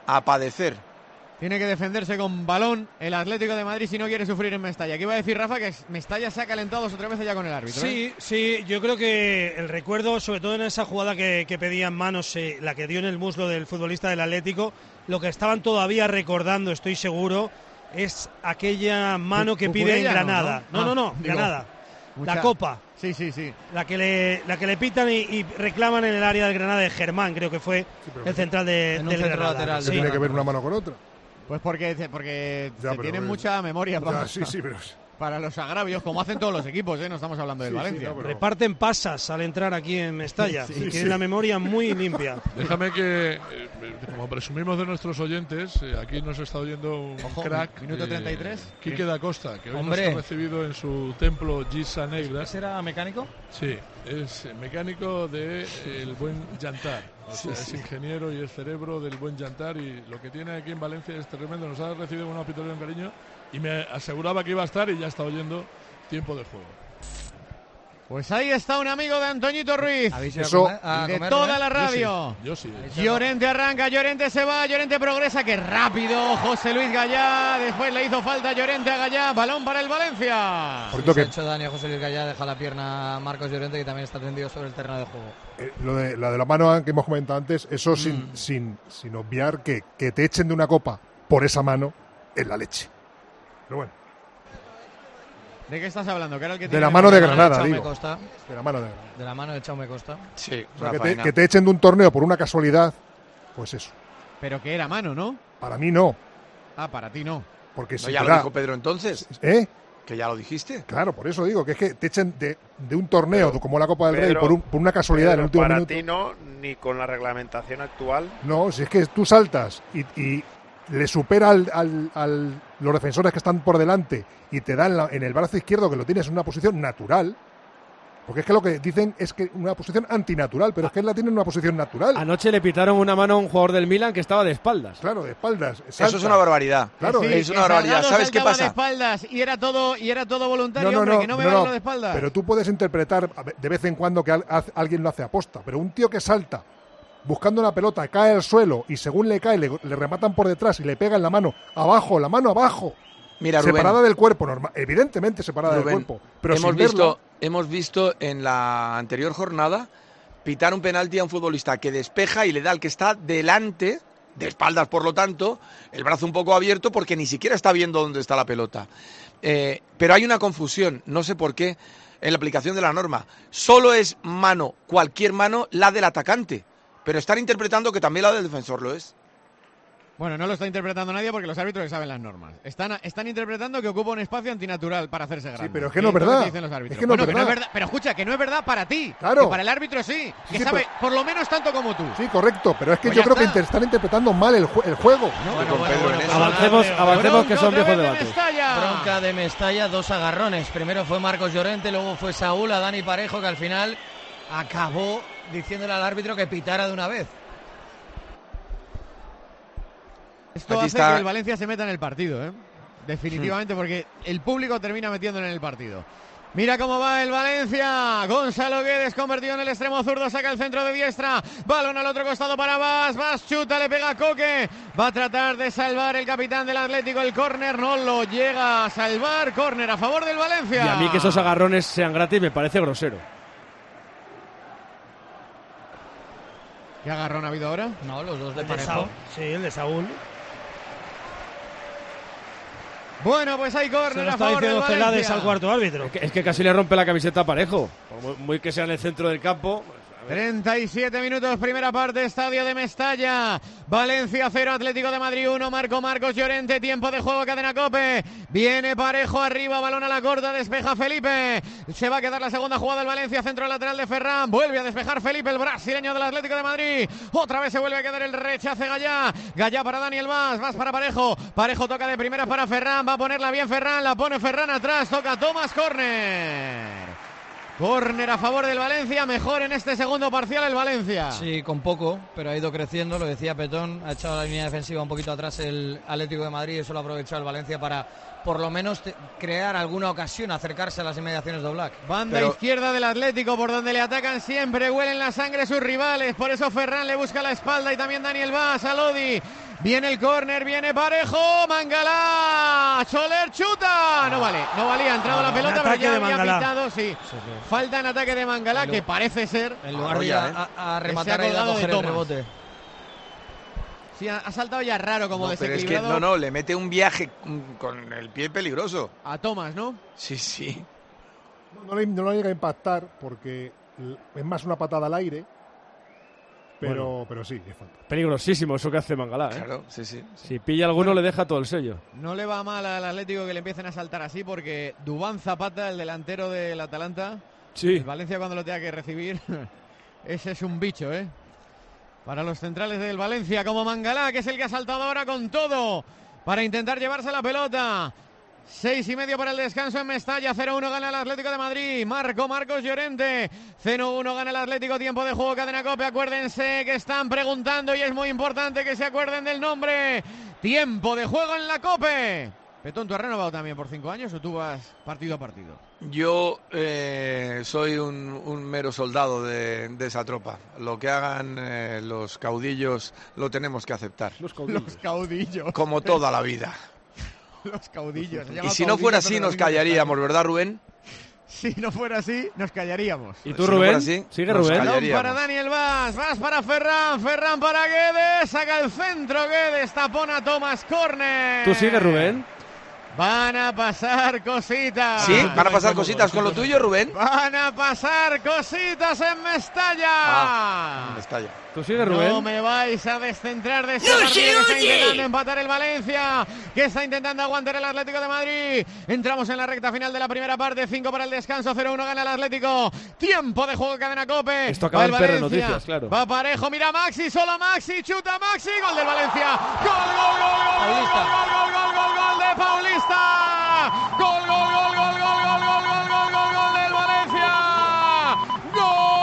a padecer. Tiene que defenderse con balón el Atlético de Madrid si no quiere sufrir en Mestalla. ¿Qué iba a decir Rafa? Que Mestalla se ha calentado dos o tres veces ya con el árbitro. Sí, ¿eh? sí, yo creo que el recuerdo, sobre todo en esa jugada que, que pedían manos, eh, la que dio en el muslo del futbolista del Atlético, lo que estaban todavía recordando, estoy seguro, es aquella mano que pide en Granada. No, no, no, no, no digo, Granada. Mucha... La Copa. Sí, sí, sí. La que le, la que le pitan y, y reclaman en el área del Granada de Germán, creo que fue sí, el central de, del Granada. Lateral, sí. Tiene que ver una mano con otra. Pues porque, porque ya, se tienen mucha memoria para, ya, sí, sí, pero... para los agravios, como hacen todos los equipos, ¿eh? No estamos hablando del sí, Valencia. Sí, no, pero... Reparten pasas al entrar aquí en Mestalla sí, y tienen sí. la memoria muy limpia. Déjame que, eh, como presumimos de nuestros oyentes, eh, aquí nos está oyendo un Ojo, crack. Minuto treinta y tres. Eh, Quique da Costa, que hoy Hombre. nos ha recibido en su templo Gisa Negra. ¿Ese era mecánico? Sí, es mecánico del de, eh, buen llantar. O sea, sí, es sí. ingeniero y es cerebro del buen llantar, y lo que tiene aquí en Valencia es tremendo. Nos ha recibido un auditorio en cariño y me aseguraba que iba a estar y ya está oyendo tiempo de juego. Pues ahí está un amigo de Antoñito Ruiz. Eso, y de toda la radio. Yo sí. Yo sí. Llorente arranca, Llorente se va, Llorente progresa, que rápido. José Luis Gallá, después le hizo falta Llorente a Gallá, balón para el Valencia. Sí, se ha hecho daño a José Luis Gallá, deja la pierna a Marcos Llorente, que también está tendido sobre el terreno de juego. Eh, lo de la de la mano que hemos comentado antes, eso mm. sin, sin, sin obviar que, que te echen de una copa por esa mano es la leche. Pero bueno. ¿De qué estás hablando? ¿Que era el que de la mano de Granada, de digo. Costa. De la mano de Granada. De la mano de Chaume Costa. Sí. O sea, que, te, que te echen de un torneo por una casualidad, pues eso. Pero que era mano, ¿no? Para mí no. Ah, para ti no. Porque no, si ya lo da... dijo Pedro entonces. ¿Eh? Que ya lo dijiste. Claro, por eso digo, que es que te echen de, de un torneo pero, como la Copa del Pedro, Rey por, un, por una casualidad Pedro, en el último para minuto. Para ti no, ni con la reglamentación actual. No, si es que tú saltas y, y le supera al, al, al los defensores que están por delante y te dan la, en el brazo izquierdo, que lo tienes en una posición natural, porque es que lo que dicen es que una posición antinatural, pero es que él la tiene en una posición natural. Anoche le pitaron una mano a un jugador del Milan que estaba de espaldas. Claro, de espaldas. Salta. Eso es una barbaridad. Claro, sí, es una barbaridad. ¿Sabes qué pasa? De espaldas y era todo y era todo voluntario, no, no, hombre, no, que no me no, vale no, lo de espaldas. Pero tú puedes interpretar de vez en cuando que al, a, alguien lo hace aposta, pero un tío que salta buscando una pelota, cae al suelo y según le cae le, le rematan por detrás y le pegan la mano abajo, la mano abajo. Mira, separada Rubén, del cuerpo, normal, evidentemente separada Rubén, del cuerpo. Pero hemos sin visto, verlo... hemos visto en la anterior jornada pitar un penalti a un futbolista que despeja y le da al que está delante, de espaldas por lo tanto, el brazo un poco abierto porque ni siquiera está viendo dónde está la pelota. Eh, pero hay una confusión, no sé por qué, en la aplicación de la norma. Solo es mano, cualquier mano, la del atacante, pero están interpretando que también la del defensor lo es. Bueno, no lo está interpretando nadie porque los árbitros saben las normas. Están, están interpretando que ocupa un espacio antinatural para hacerse grande. Sí, pero es que no es verdad. Dicen los árbitros. Es que no, bueno, es, verdad. que no es verdad. Pero escucha, que no es verdad para ti. Claro. Que para el árbitro sí. Que sí, sabe pero... por lo menos tanto como tú. Sí, correcto. Pero es que pues yo creo está. que están interpretando mal el, el juego. No, bueno, bueno, bueno, bueno, avancemos, avancemos que son viejos debates. Bronca de Mestalla, dos agarrones. Primero fue Marcos Llorente, luego fue Saúl a Dani Parejo, que al final acabó diciéndole al árbitro que pitara de una vez. Esto Aquí hace está... que el Valencia se meta en el partido, ¿eh? Definitivamente, hmm. porque el público termina metiéndole en el partido. Mira cómo va el Valencia. Gonzalo Guedes convertido en el extremo zurdo, saca el centro de diestra. Balón al otro costado para Bas. Bas chuta, le pega a Coque. Va a tratar de salvar el capitán del Atlético. El córner no lo llega a salvar. Córner a favor del Valencia. Y a mí que esos agarrones sean gratis me parece grosero. ¿Qué agarrón ha habido ahora? No, los dos de el Parejo. De Saúl. Sí, el de Saúl. Bueno, pues hay córner. Se lo a está favor diciendo del Celades al cuarto árbitro. Es que, es que casi le rompe la camiseta a Parejo. Muy, muy que sea en el centro del campo. treinta y siete minutos, primera parte, estadio de Mestalla. Valencia cero, Atlético de Madrid uno. Marco Marcos Llorente, tiempo de juego, cadena COPE. Viene Parejo arriba, balón a la corta, despeja Felipe. Se va a quedar la segunda jugada del Valencia, centro lateral de Ferran. Vuelve a despejar Felipe, el brasileño del Atlético de Madrid. Otra vez se vuelve a quedar el rechace Gallá. Gallá para Daniel Vaz, Vaz para Parejo. Parejo toca de primera para Ferran, va a ponerla bien Ferran, la pone Ferran atrás, toca Tomás, córner. Córner a favor del Valencia, mejor en este segundo parcial el Valencia. Sí, con poco, pero ha ido creciendo, lo decía Petón, ha echado la línea defensiva un poquito atrás el Atlético de Madrid y eso lo ha aprovechado el Valencia para por lo menos te, crear alguna ocasión, acercarse a las inmediaciones de Oblak. Banda pero... izquierda del Atlético, por donde le atacan siempre, huelen la sangre sus rivales, por eso Ferran le busca la espalda y también Daniel Vaz a Lodi. Viene el córner, viene Parejo, Mangala, Soler chuta. No vale, no valía, ha entrado la pelota, pero ya había pitado, sí. sí, sí. Falta en ataque de Mangala, que parece ser. En lugar de ir a, a, a rematar y a coger el rebote. Sí, ha, ha saltado ya raro, como no, desequilibrado. Pero es que no, no, le mete un viaje con el pie peligroso. A Thomas, ¿no? Sí, sí. No, no, le, no le llega a impactar porque es más una patada al aire. Pero, bueno, pero sí, es falta. Peligrosísimo eso que hace Mangala, ¿eh? Claro, sí, sí. Si pilla alguno, bueno, le deja todo el sello. No le va mal al Atlético que le empiecen a saltar así, porque Duván Zapata, el delantero del Atalanta, sí. El Valencia cuando lo tenga que recibir, ese es un bicho, ¿eh? Para los centrales del Valencia, como Mangala, que es el que ha saltado ahora con todo para intentar llevarse la pelota. Seis y medio para el descanso en Mestalla. cero uno gana el Atlético de Madrid. Marco Marcos Llorente. cero uno gana el Atlético. Tiempo de juego, Cadena COPE. Acuérdense que están preguntando y es muy importante que se acuerden del nombre. Tiempo de juego en la COPE. Petón, ¿tú has renovado también por cinco años o tú vas partido a partido? Yo eh, soy un, un mero soldado de, de esa tropa. Lo que hagan eh, los caudillos lo tenemos que aceptar. Los caudillos. Los caudillos. Como toda la vida. Los caudillos. Y si no fuera así nos callaríamos, ¿verdad, Rubén? Si no fuera así, nos callaríamos. ¿Y tú, Rubén? Si así, Sigue Rubén. Balón para Daniel Vaz, Vaz para Ferran, Ferran para Guedes, saca el centro Guedes, tapona Thomas, córner. ¿Tú sigues, Rubén? Van a pasar cositas. ¿Sí? ¿Van a pasar cositas con lo tuyo, Rubén? Van a pasar cositas en Mestalla. Ah, en Mestalla. ¿Tú sigues, Rubén? No me vais a descentrar de este partido que está intentando empatar el Valencia, que está intentando aguantar el Atlético de Madrid. Entramos en la recta final de la primera parte, cinco para el descanso, cero uno gana el Atlético. Tiempo de juego, Cadena COPE. Esto acaba en P R Noticias, claro. Va Parejo, mira Maxi, solo Maxi, chuta Maxi, gol del Valencia. Gol, gol, gol, gol, gol, gol, gol, gol, gol de Paulista. Gol, gol, gol, gol, gol, gol, gol, gol, gol, gol, gol del Valencia. Gol.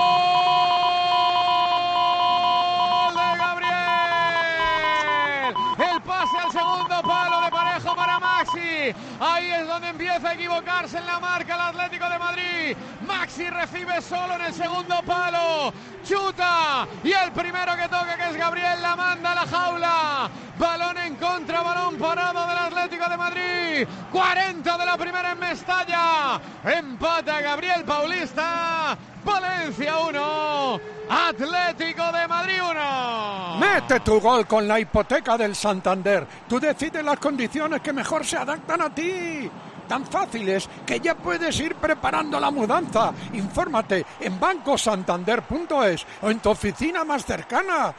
Segundo palo de Parejo para Maxi. Ahí es donde empieza a equivocarse en la marca el Atlético de Madrid. Maxi recibe solo en el segundo palo. Chuta. Y el primero que toca, que es Gabriel, la manda a la jaula. Balón en contra, balón parado del Atlético de Madrid. cuarenta de la primera en Mestalla. Empata Gabriel Paulista. Valencia uno, Atlético de Madrid uno. Mete tu gol con la hipoteca del Santander. Tú decides las condiciones que mejor se adaptan a ti. Tan fáciles que ya puedes ir preparando la mudanza. Infórmate en banco santander punto es o en tu oficina más cercana.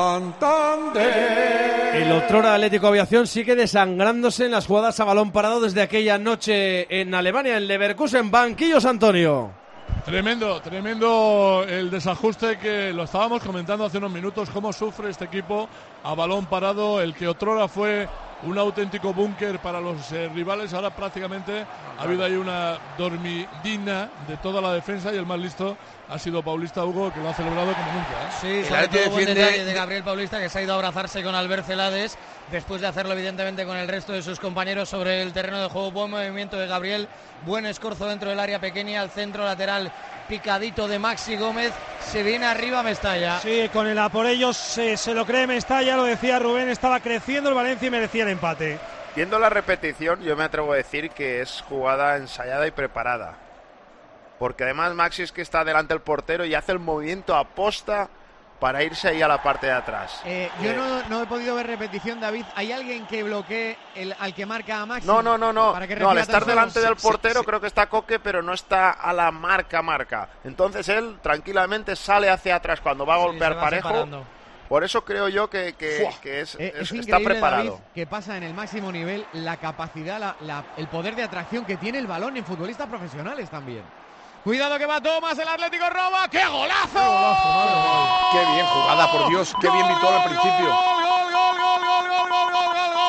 Santander. El otrora Atlético Aviación sigue desangrándose en las jugadas a balón parado desde aquella noche en Alemania, en Leverkusen. Banquillos, Antonio. Tremendo, tremendo el desajuste que lo estábamos comentando hace unos minutos, cómo sufre este equipo a balón parado, el que otrora fue un auténtico búnker para los eh, rivales, ahora prácticamente ha habido ahí una dormidina de toda la defensa y el más listo ha sido Paulista Hugo, que lo ha celebrado como nunca, ¿eh? Sí, sobre todo buen detalle de Gabriel Paulista, que se ha ido a abrazarse con Albert Celades después de hacerlo evidentemente con el resto de sus compañeros sobre el terreno de juego. Buen movimiento de Gabriel, buen escorzo dentro del área pequeña, al centro lateral picadito de Maxi Gómez, se viene arriba Mestalla. Sí, con el a por ellos se, se lo cree Mestalla, lo decía Rubén, estaba creciendo el Valencia y merecía el empate. Viendo la repetición, yo me atrevo a decir que es jugada ensayada y preparada. Porque además Maxi es que está delante del portero y hace el movimiento a posta para irse ahí a la parte de atrás. Eh, yo eh, no, no he podido ver repetición, David. ¿Hay alguien que bloquee el, al que marca a Maxi? No, no, no, no. No, al estar delante del portero sí, sí, creo que está Coque, pero no está a la marca, marca. Entonces él tranquilamente sale hacia atrás cuando va a golpear sí, va Parejo. Separando. Por eso creo yo que, que, que es, eh, es, es está preparado. David, que pasa en el máximo nivel la capacidad, la, la, el poder de atracción que tiene el balón en futbolistas profesionales también. Cuidado que va Thomas, el Atlético roba. ¡Qué golazo! ¡Qué golazo, madre mía! ¡Qué bien jugada, por Dios! ¡Qué bien gritó al principio! ¡Gol, gol, gol, gol, gol, gol, gol, gol, gol, gol!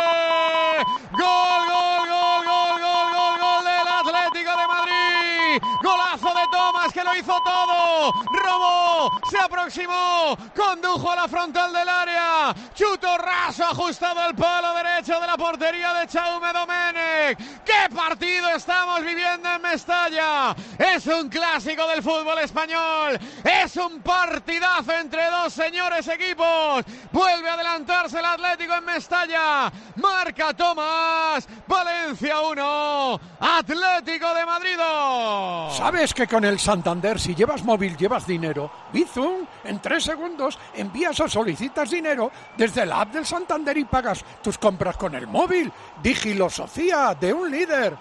¡Gol, gol, gol, gol, gol, gol, gol del Atlético de Madrid! ¡Golazo de Thomas, que lo hizo todo! ¡Robó! ¡Se aproximó! ¡Condujo a la frontal del área! ¡Chuto raso ajustado al palo derecho de la portería de Jaume Domenech! ¡Qué partido estamos viviendo en Mestalla! Es un clásico del fútbol español. Es un partidazo entre dos señores equipos. Vuelve a adelantarse el Atlético en Mestalla. Marca Tomás. Valencia uno. Atlético de Madrid dos. ¿Sabes que con el Santander, si llevas móvil, llevas dinero? Bizum, en tres segundos envías o solicitas dinero desde la app del Santander y pagas tus compras con el móvil. Digilosofía de un líder.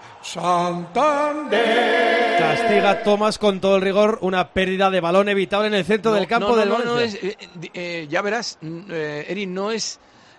Santander. Castiga Tomás con todo el rigor una pérdida de balón evitable en el centro no, del campo no, no, del no, Valencia. No es, eh, eh, ya verás, eh, Eri, no es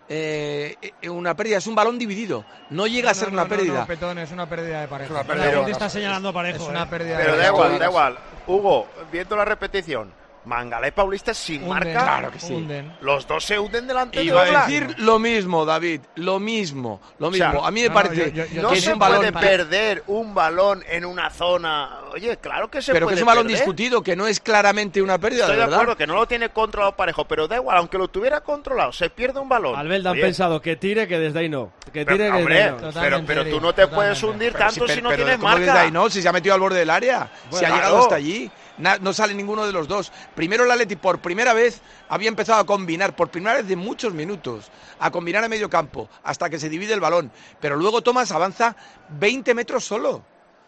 eh, una pérdida, es un balón dividido. No llega no, a ser no, una no, pérdida. No, Petón, es una pérdida de Parejo. La gente está señalando a Parejo. Es una pérdida Pero de da igual, Parejo. da igual. Hugo, viendo la repetición, Mangala y Paulista sin Hunden, marca. Claro que sí. Hunden. Los dos se hunden delante de Iba a Oblak. decir lo mismo, David, lo mismo, lo O sea, mismo. A mí me no, no, parece yo- yo- No que es se un balón puede perder un balón en una zona. Oye, claro que se pero puede que es un balón perder. discutido, que no es claramente una pérdida, Estoy de de verdad. acuerdo que no lo tiene controlado Parejo, pero da igual, aunque lo tuviera controlado, se pierde un balón. Albelda han Oye, pensado que tire, que desde ahí no. Que pero, tire, que hombre, desde ahí no. pero, Totalmente, pero tú Eri, no te puedes totalmente. hundir Pero sí, tanto pero- si no pero tienes ¿cómo desde marca. ahí no? Si se ha metido al borde del área, Bueno, se ha llegado claro. hasta allí. Na- no sale ninguno de los dos. Primero el Atleti por primera vez había empezado a combinar, por primera vez de muchos minutos, a combinar a medio campo, hasta que se divide el balón. Pero luego Tomás avanza veinte metros solo.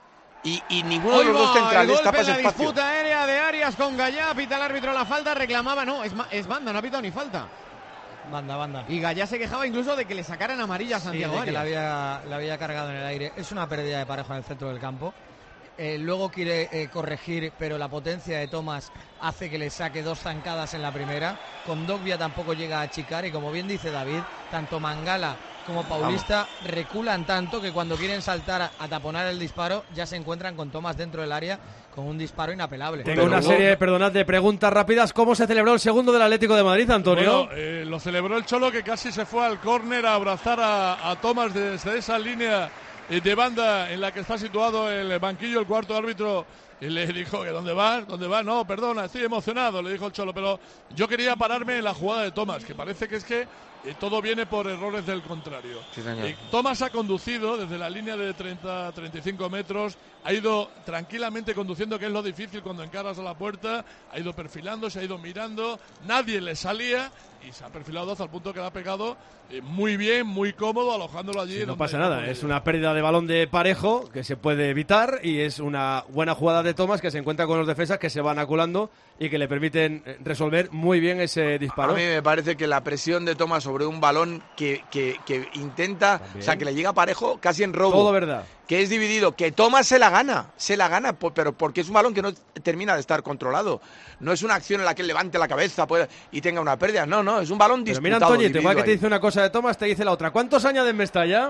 Y, y ninguno de Hoy los dos va centrales el golpe tapa en ese la espacio. disputa aérea de Arias con Gallá. Pita el árbitro la falta, reclamaba. No, es, ma- es banda, no ha pitado ni falta. Banda, banda. Y Gallá se quejaba incluso de que le sacaran amarilla a Sí, Santiago de que la Arias. había, la había cargado en el aire. Es una pérdida de Parejo en el centro del campo. Eh, luego quiere eh, corregir, pero la potencia de Tomás hace que le saque dos zancadas en la primera. Con Dogbia tampoco llega a achicar y como bien dice David, tanto Mangala como Paulista reculan tanto que cuando quieren saltar a, a taponar el disparo ya se encuentran con Tomás dentro del área con un disparo inapelable. Tengo una serie, perdonad, de preguntas rápidas. ¿Cómo se celebró el segundo del Atlético de Madrid, Antonio? Bueno, eh, lo celebró el Cholo, que casi se fue al córner a abrazar a, a Tomás desde esa línea eh, de banda en la que está situado el banquillo, el cuarto árbitro. Y le dijo que ¿dónde vas? ¿Dónde vas? No, perdona, estoy emocionado, le dijo el Cholo, pero yo quería pararme en la jugada de Tomás, que parece que es que eh, todo viene por errores del contrario. Sí, señor. Eh, Tomás ha conducido desde la línea de treinta a treinta y cinco metros, ha ido tranquilamente conduciendo, que es lo difícil cuando encaras a la puerta, ha ido perfilando, se ha ido mirando, nadie le salía y se ha perfilado hasta el punto que le ha pegado eh, muy bien, muy cómodo, alojándolo allí. Sí, no donde- pasa nada, donde- es una pérdida de balón de Parejo que se puede evitar y es una buena jugada de Tomás que se encuentra con los defensas que se van aculando y que le permiten eh, resolver muy bien ese disparo. A mí me parece que la presión de Tomás sobre un balón que, que, que intenta, También. o sea, que le llega Parejo casi en robo. Todo verdad. Que es dividido, que Tomás se la gana, se la gana, po- pero porque es un balón que no termina de estar controlado. No es una acción en la que él levante la cabeza pueda- y tenga una pérdida, no, no, es un balón Pero disputado. mira, Antoñito, dividido igual que te ahí. dice una cosa de Tomás, te dice la otra. ¿Cuántos años de Mestalla?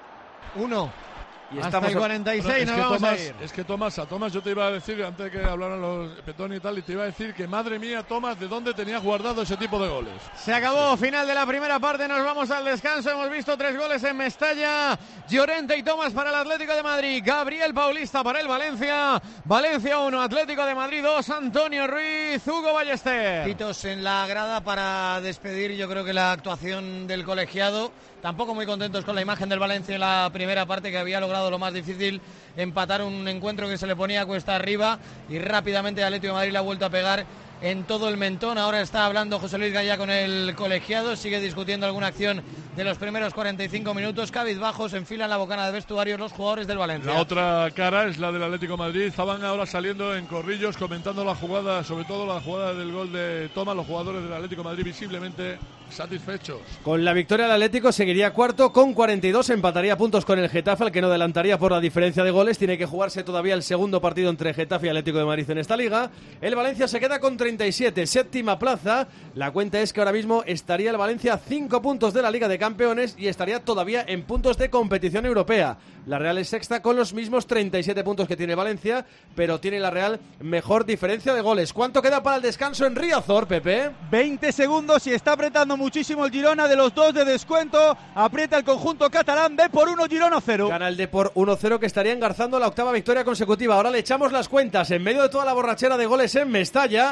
Uno. Y Hasta estamos el a- cuarenta y Bueno, seis es, nos que vamos Tomás, a ir. es que Tomás, a Tomás yo te iba a decir, antes de que hablaran los Petón y tal, y te iba a decir que madre mía, Tomás, ¿de dónde tenías guardado ese tipo de goles? Se acabó, final de la primera parte, nos vamos al descanso, hemos visto tres goles en Mestalla, Llorente y Tomás para el Atlético de Madrid, Gabriel Paulista para el Valencia, Valencia uno, Atlético de Madrid dos, Antonio Ruiz, Hugo Ballester. Pitos en la grada para despedir, yo creo que la actuación del colegiado. Tampoco muy contentos con la imagen del Valencia en la primera parte, que había logrado lo más difícil, empatar un encuentro que se le ponía cuesta arriba y rápidamente el Atlético de Madrid le ha vuelto a pegar en todo el mentón. Ahora está hablando José Luis Gallá con el colegiado, sigue discutiendo alguna acción de los primeros cuarenta y cinco minutos. Cabizbajos, enfilan la bocana de vestuarios los jugadores del Valencia. La otra cara es la del Atlético de Madrid. Estaban ahora saliendo en corrillos comentando la jugada, sobre todo la jugada del gol de Tomás, los jugadores del Atlético de Madrid visiblemente satisfechos. Con la victoria del Atlético seguiría cuarto con cuarenta y dos, empataría puntos con el Getafe, al que no adelantaría por la diferencia de goles. Tiene que jugarse todavía el segundo partido entre Getafe y Atlético de Madrid en esta liga. El Valencia se queda con treinta y siete, séptima plaza. La cuenta es que ahora mismo estaría el Valencia a cinco puntos de la Liga de Campeones y estaría todavía en puntos de competición europea. La Real es sexta con los mismos treinta y siete puntos que tiene Valencia, pero tiene la Real mejor diferencia de goles. ¿Cuánto queda para el descanso en Riazor, Pepe? veinte segundos y está apretando muchísimo el Girona, de los dos de descuento. Aprieta el conjunto catalán, ve por uno, Girona cero. Gana el Depor uno cero, que estaría engarzando la octava victoria consecutiva. Ahora le echamos las cuentas en medio de toda la borrachera de goles en Mestalla.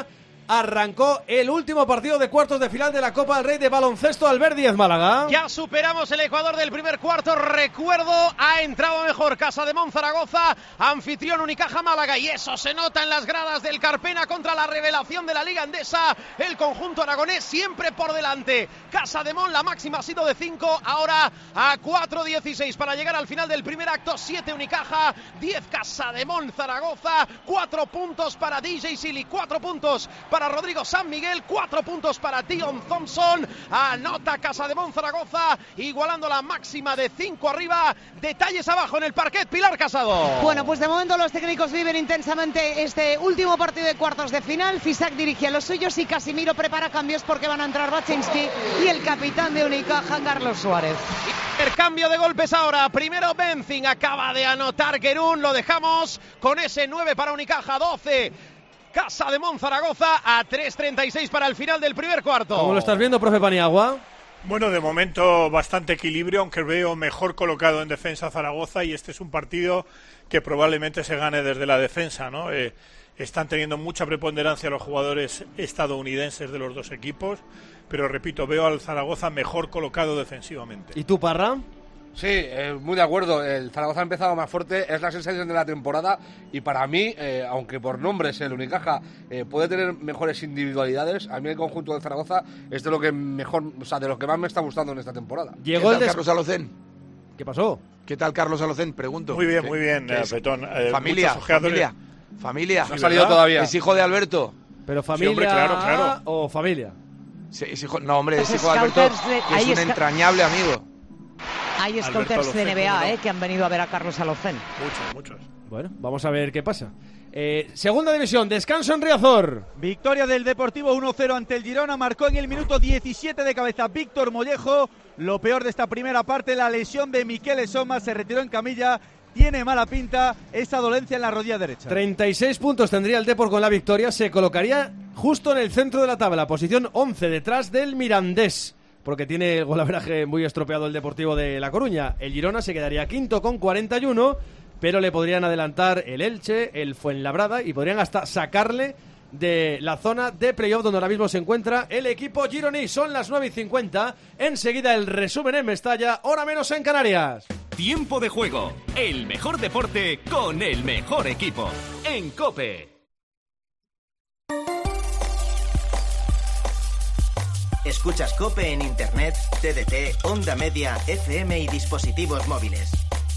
arrancó el último partido de cuartos de final de la Copa del Rey de baloncesto. Albert Díez, Málaga. Ya superamos el Ecuador del primer cuarto. Recuerdo, ha entrado mejor Casademón Zaragoza, anfitrión Unicaja Málaga, y eso se nota en las gradas del Carpena contra la revelación de la Liga Endesa. El conjunto aragonés siempre por delante. Casademón, la máxima ha sido de cinco, ahora a cuatro dieciséis para llegar al final del primer acto. siete Unicaja, diez Casademón Zaragoza, cuatro puntos para D J Silly, cuatro puntos para Para Rodrigo San Miguel, cuatro puntos para Dion Thompson. Anota Casademón Zaragoza, igualando la máxima de cinco arriba. Detalles abajo en el parquet, Pilar Casado. Bueno, pues de momento los técnicos viven intensamente este último partido de cuartos de final. Fisac dirige a los suyos y Casimiro prepara cambios porque van a entrar Baczynski y el capitán de Unicaja, Carlos Suárez. Intercambio de golpes ahora. Primero Benzing, acaba de anotar Querún. Lo dejamos con ese nueve para Unicaja, doce. Casademón Zaragoza a tres treinta y seis para el final del primer cuarto. ¿Cómo lo estás viendo, profe Paniagua? Bueno, de momento bastante equilibrio, aunque veo mejor colocado en defensa Zaragoza, y este es un partido que probablemente se gane desde la defensa, ¿no? Eh, están teniendo mucha preponderancia los jugadores estadounidenses de los dos equipos, pero repito, veo al Zaragoza mejor colocado defensivamente. ¿Y tú, Parra? Sí, eh, muy de acuerdo. El Zaragoza ha empezado más fuerte, es la sensación de la temporada, y para mí, eh, aunque por nombres el Unicaja eh, puede tener mejores individualidades, a mí el conjunto del Zaragoza es de lo que mejor, o sea, de lo que más me está gustando en esta temporada. Llegó ¿Qué tal, el des... Carlos Alocén? ¿Qué pasó? ¿Qué tal, Carlos Alocén? Pregunto. Muy bien, muy bien, eh, Petón. Eh, familia, familia, familia. No ha salido todavía. Es hijo de Alberto. Pero familia, sí, hombre, claro, claro. o familia. Sí, es hijo... No, hombre, es hijo de Alberto, que es un está... entrañable amigo. Hay scouters de N B A eh, que han venido a ver a Carlos Alocén. Muchos, muchos. Bueno, vamos a ver qué pasa. Eh, segunda división, descanso en Riazor. Victoria del Deportivo uno cero ante el Girona. Marcó en el minuto diecisiete de cabeza Víctor Mollejo. Lo peor de esta primera parte, la lesión de Miquel Soma. Se retiró en camilla. Tiene mala pinta esa dolencia en la rodilla derecha. treinta y seis puntos tendría el Depor con la victoria. Se colocaría justo en el centro de la tabla. Posición once, detrás del Mirandés, porque tiene el golaveraje muy estropeado el Deportivo de La Coruña. El Girona se quedaría quinto con cuarenta y uno, pero le podrían adelantar el Elche, el Fuenlabrada, y podrían hasta sacarle de la zona de playoff donde ahora mismo se encuentra el equipo gironí. Son las nueve y cincuenta. Enseguida el resumen en Mestalla, hora menos en Canarias. Tiempo de juego, el mejor deporte con el mejor equipo. En COPE. Escuchas COPE en Internet, T D T, Onda Media, F M y dispositivos móviles.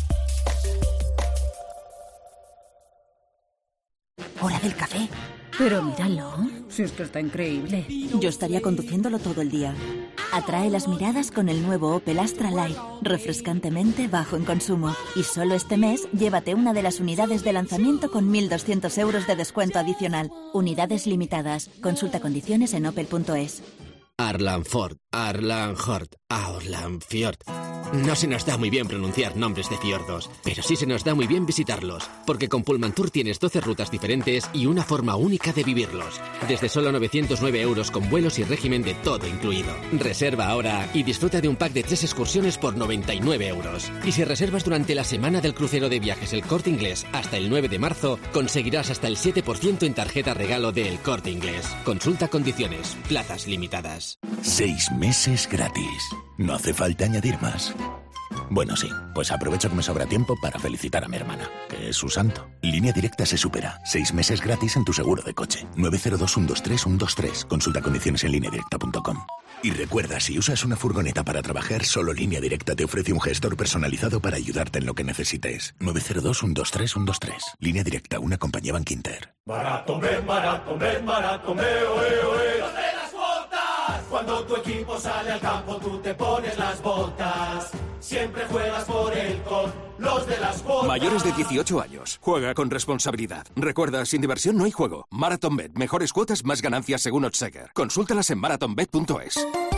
¿Hora del café? Pero míralo, si es que está increíble. Yo estaría conduciéndolo todo el día. Atrae las miradas con el nuevo Opel Astra Light, refrescantemente bajo en consumo. Y solo este mes, llévate una de las unidades de lanzamiento con mil doscientos euros de descuento adicional. Unidades limitadas. Consulta condiciones en opel punto es. Arlan Ford, Arlan Hort, Aurlan Fjord. No se nos da muy bien pronunciar nombres de fiordos, pero sí se nos da muy bien visitarlos, porque con Pullman Tour tienes doce rutas diferentes y una forma única de vivirlos. Desde solo novecientos nueve euros con vuelos y régimen de todo incluido. Reserva ahora y disfruta de un pack de tres excursiones por noventa y nueve euros. Y si reservas durante la semana del crucero de viajes El Corte Inglés hasta el nueve de marzo, conseguirás hasta el siete por ciento en tarjeta regalo de El Corte Inglés. Consulta condiciones, plazas limitadas. Seis meses gratis. No hace falta añadir más. Bueno, sí, pues aprovecho que me sobra tiempo para felicitar a mi hermana, que es su santo. Línea Directa se supera. Seis meses gratis en tu seguro de coche. nueve cero dos, uno dos tres, uno dos tres. Consulta condiciones en línea directa punto com. Y recuerda, si usas una furgoneta para trabajar, solo Línea Directa te ofrece un gestor personalizado para ayudarte en lo que necesites. nueve cero dos, uno dos tres, uno dos tres. Línea Directa, una compañía Bankinter. Barato, ven, barato, ven, barato, me, oe, oe. ¡Los de las botas! Cuando tu equipo sale al campo, tú te pones las botas. Siempre juegas por el con los de las botas. Mayores de dieciocho años. Juega con responsabilidad. Recuerda, sin diversión no hay juego. MarathonBet. Mejores cuotas, más ganancias según Oddsheger. Consúltalas en marathon bet punto es.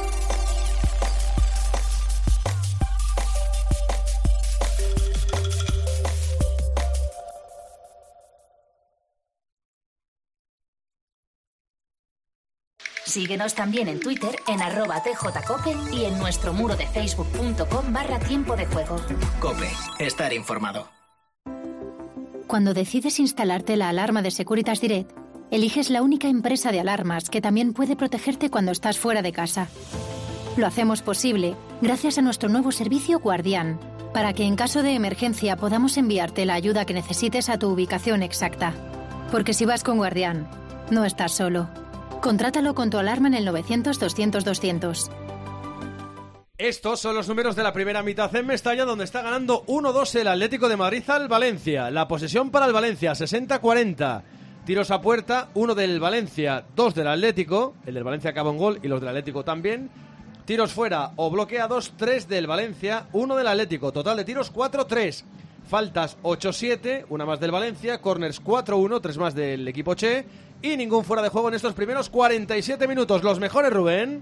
Síguenos también en Twitter en arroba tjcope y en nuestro muro de facebook punto com barra tiempo de juego. COPE. Estar informado. Cuando decides instalarte la alarma de Securitas Direct, eliges la única empresa de alarmas que también puede protegerte cuando estás fuera de casa. Lo hacemos posible gracias a nuestro nuevo servicio Guardián, para que en caso de emergencia podamos enviarte la ayuda que necesites a tu ubicación exacta. Porque si vas con Guardián, no estás solo. Contrátalo con tu alarma en el novecientos doscientos doscientos. Estos son los números de la primera mitad en Mestalla, donde está ganando uno dos el Atlético de Madrid al Valencia. La posesión para el Valencia, sesenta cuarenta. Tiros a puerta, uno del Valencia, dos del Atlético. El del Valencia acaba en gol y los del Atlético también. Tiros fuera o bloqueados, tres del Valencia, uno del Atlético. Total de tiros, cuatro tres. Faltas, ocho siete, una más del Valencia. Corners, cuatro uno, tres más del equipo Che. Y ningún fuera de juego en estos primeros cuarenta y siete minutos. Los mejores, Rubén.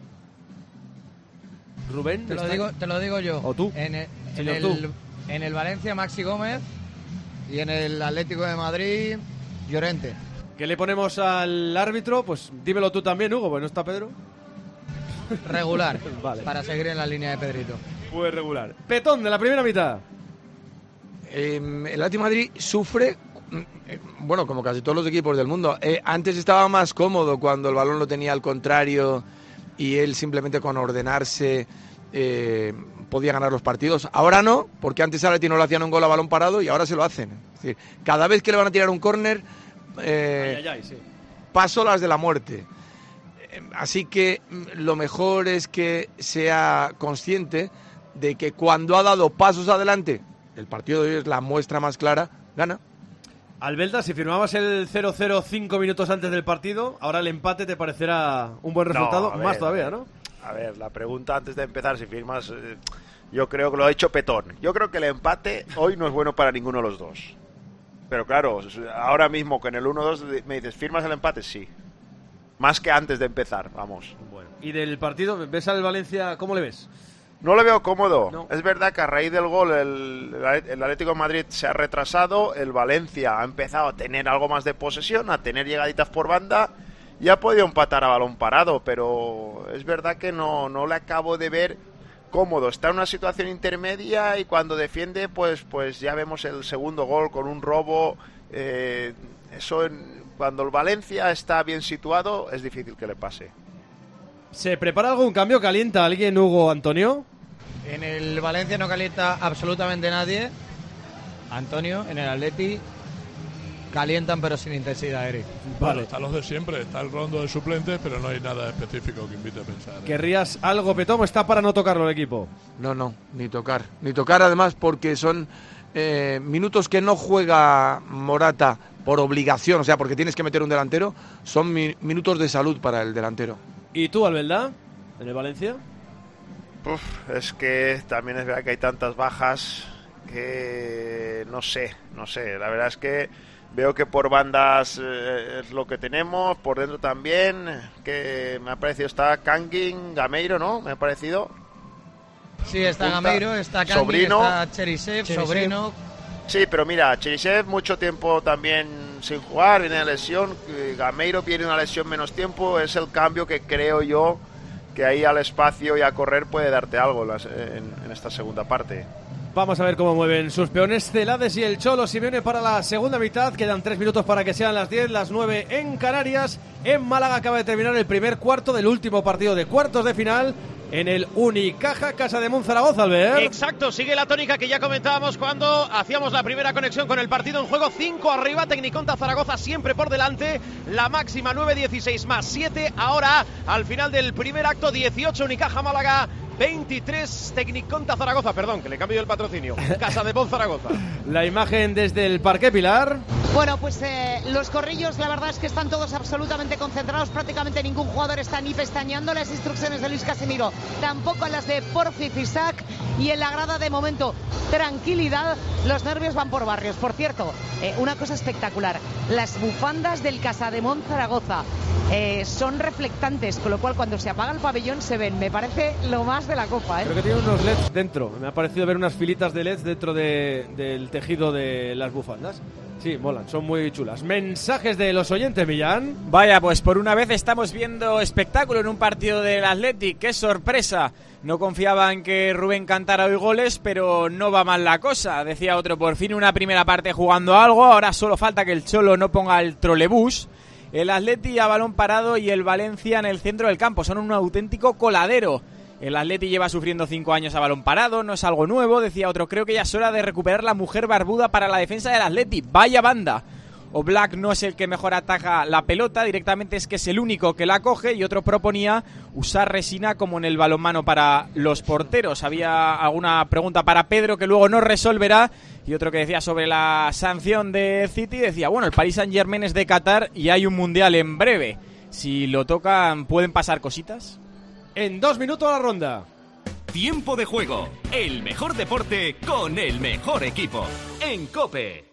Rubén, te lo, digo, te lo digo yo. ¿O tú? En el, en, el, tú. en el Valencia, Maxi Gómez. Y en el Atlético de Madrid, Llorente. ¿Qué le ponemos al árbitro? Pues dímelo tú también, Hugo, pues no está Pedro. Regular, vale. Para seguir en la línea de Pedrito. Pues regular. Petón de la primera mitad. Eh, el Atlético de Madrid sufre, eh, bueno, como casi todos los equipos del mundo. Eh, antes estaba más cómodo cuando el balón lo tenía al contrario y él simplemente con ordenarse eh, podía ganar los partidos. Ahora no, porque antes al Atlético no le hacían un gol a balón parado y ahora se lo hacen. Es decir, cada vez que le van a tirar un córner, eh, ay, ay, ay, sí. paso las de la muerte. Así que lo mejor es que sea consciente de que cuando ha dado pasos adelante, el partido de hoy es la muestra más clara, gana. Albelda, si firmabas el cero cero cinco minutos antes del partido, ahora el empate te parecerá un buen resultado, no, ver, más todavía, ¿no? A ver, la pregunta antes de empezar, si firmas, eh, yo creo que lo ha hecho Petón. Yo creo que el empate hoy no es bueno para ninguno de los dos. Pero claro, ahora mismo con el uno dos me dices, ¿firmas el empate? Sí. Más que antes de empezar, vamos. Bueno. ¿Y del partido, ves al Valencia, cómo le ves? No le veo cómodo. No. Es verdad que a raíz del gol el, el Atlético de Madrid se ha retrasado, el Valencia ha empezado a tener algo más de posesión, a tener llegaditas por banda y ha podido empatar a balón parado, pero es verdad que no, no le acabo de ver cómodo. Está en una situación intermedia y cuando defiende, pues, pues ya vemos el segundo gol con un robo. Eh, eso en... Cuando el Valencia está bien situado, es difícil que le pase. ¿Se prepara algún cambio? ¿Calienta alguien, Hugo, Antonio? En el Valencia no calienta absolutamente nadie. Antonio, en el Atleti calientan pero sin intensidad, Eric. Vale, están los de siempre. Está el rondo de suplentes, pero no hay nada específico que invite a pensar. ¿eh? ¿Querrías algo, Petón, o está para no tocarlo el equipo? No, no, ni tocar. Ni tocar además porque son eh, minutos que no juega Morata por obligación, o sea, porque tienes que meter un delantero, son mi- minutos de salud para el delantero. ¿Y tú, Albelda, en el Valencia? Uf, es que también es verdad que hay tantas bajas que no sé, no sé. La verdad es que veo que por bandas eh, es lo que tenemos, por dentro también, que me ha parecido está Kangin, Gameiro, ¿no? Me ha parecido. Sí, está Punta, Gameiro, está Kangin, Sobrino. está Cherisev, Cherisev. Sobrino. Sí, pero mira, Cherisev mucho tiempo también sin jugar, viene de lesión, Gameiro viene una lesión menos tiempo, es el cambio que creo yo que ahí al espacio y a correr puede darte algo las- en, en esta segunda parte. Vamos a ver cómo mueven sus peones Celades y el Cholo Simeone para la segunda mitad. Quedan tres minutos para que sean las diez, las nueve en Canarias. En Málaga acaba de terminar el primer cuarto del último partido de cuartos de final en el Unicaja Casa de Monzaragoza, Albert. Exacto, sigue la tónica que ya comentábamos cuando hacíamos la primera conexión con el partido en juego. cinco arriba, Tecniconta Zaragoza siempre por delante. La máxima nueve dieciséis más siete. Ahora, al final del primer acto, dieciocho Unicaja Málaga, veintitrés Tecniconta Zaragoza. Perdón, que le cambio el patrocinio. Casa de Monzaragoza. La imagen desde el Parque Pilar. Bueno, pues eh, los corrillos, la verdad es que están todos absolutamente concentrados. Prácticamente ningún jugador está ni pestañeando las instrucciones de Luis Casimiro, tampoco las de Porfi Fisac. Y en la grada, de momento, tranquilidad. Los nervios van por barrios. Por cierto, eh, una cosa espectacular: las bufandas del Casa de Monzaragoza eh, son reflectantes, con lo cual cuando se apaga el pabellón se ven. Me parece lo más de la copa, ¿eh? Creo que tiene unos L E Ds dentro. Me ha parecido ver unas filitas de L E Ds dentro de, del tejido de las bufandas. Sí, molan, son muy chulas. Mensajes de los oyentes, Millán. Vaya, pues por una vez estamos viendo espectáculo en un partido del Athletic. ¡Qué sorpresa! No confiaba en que Rubén cantara hoy goles, pero no va mal la cosa. Decía otro, por fin una primera parte jugando algo. Ahora solo falta que el Cholo no ponga el trolebús. El Atleti a balón parado y el Valencia en el centro del campo. Son un auténtico coladero. El Atleti lleva sufriendo cinco años a balón parado, no es algo nuevo, decía otro. Creo que ya es hora de recuperar la mujer barbuda para la defensa del Atleti. Vaya banda. Oblak no es el que mejor ataja la pelota, directamente es que es el único que la coge, y otro proponía usar resina como en el balonmano para los porteros. Había alguna pregunta para Pedro que luego no resolverá, y otro que decía sobre la sanción de City, decía, bueno, el Paris Saint-Germain es de Qatar y hay un mundial en breve. Si lo tocan, ¿pueden pasar cositas? En dos minutos la ronda. Tiempo de juego, el mejor deporte con el mejor equipo. En COPE.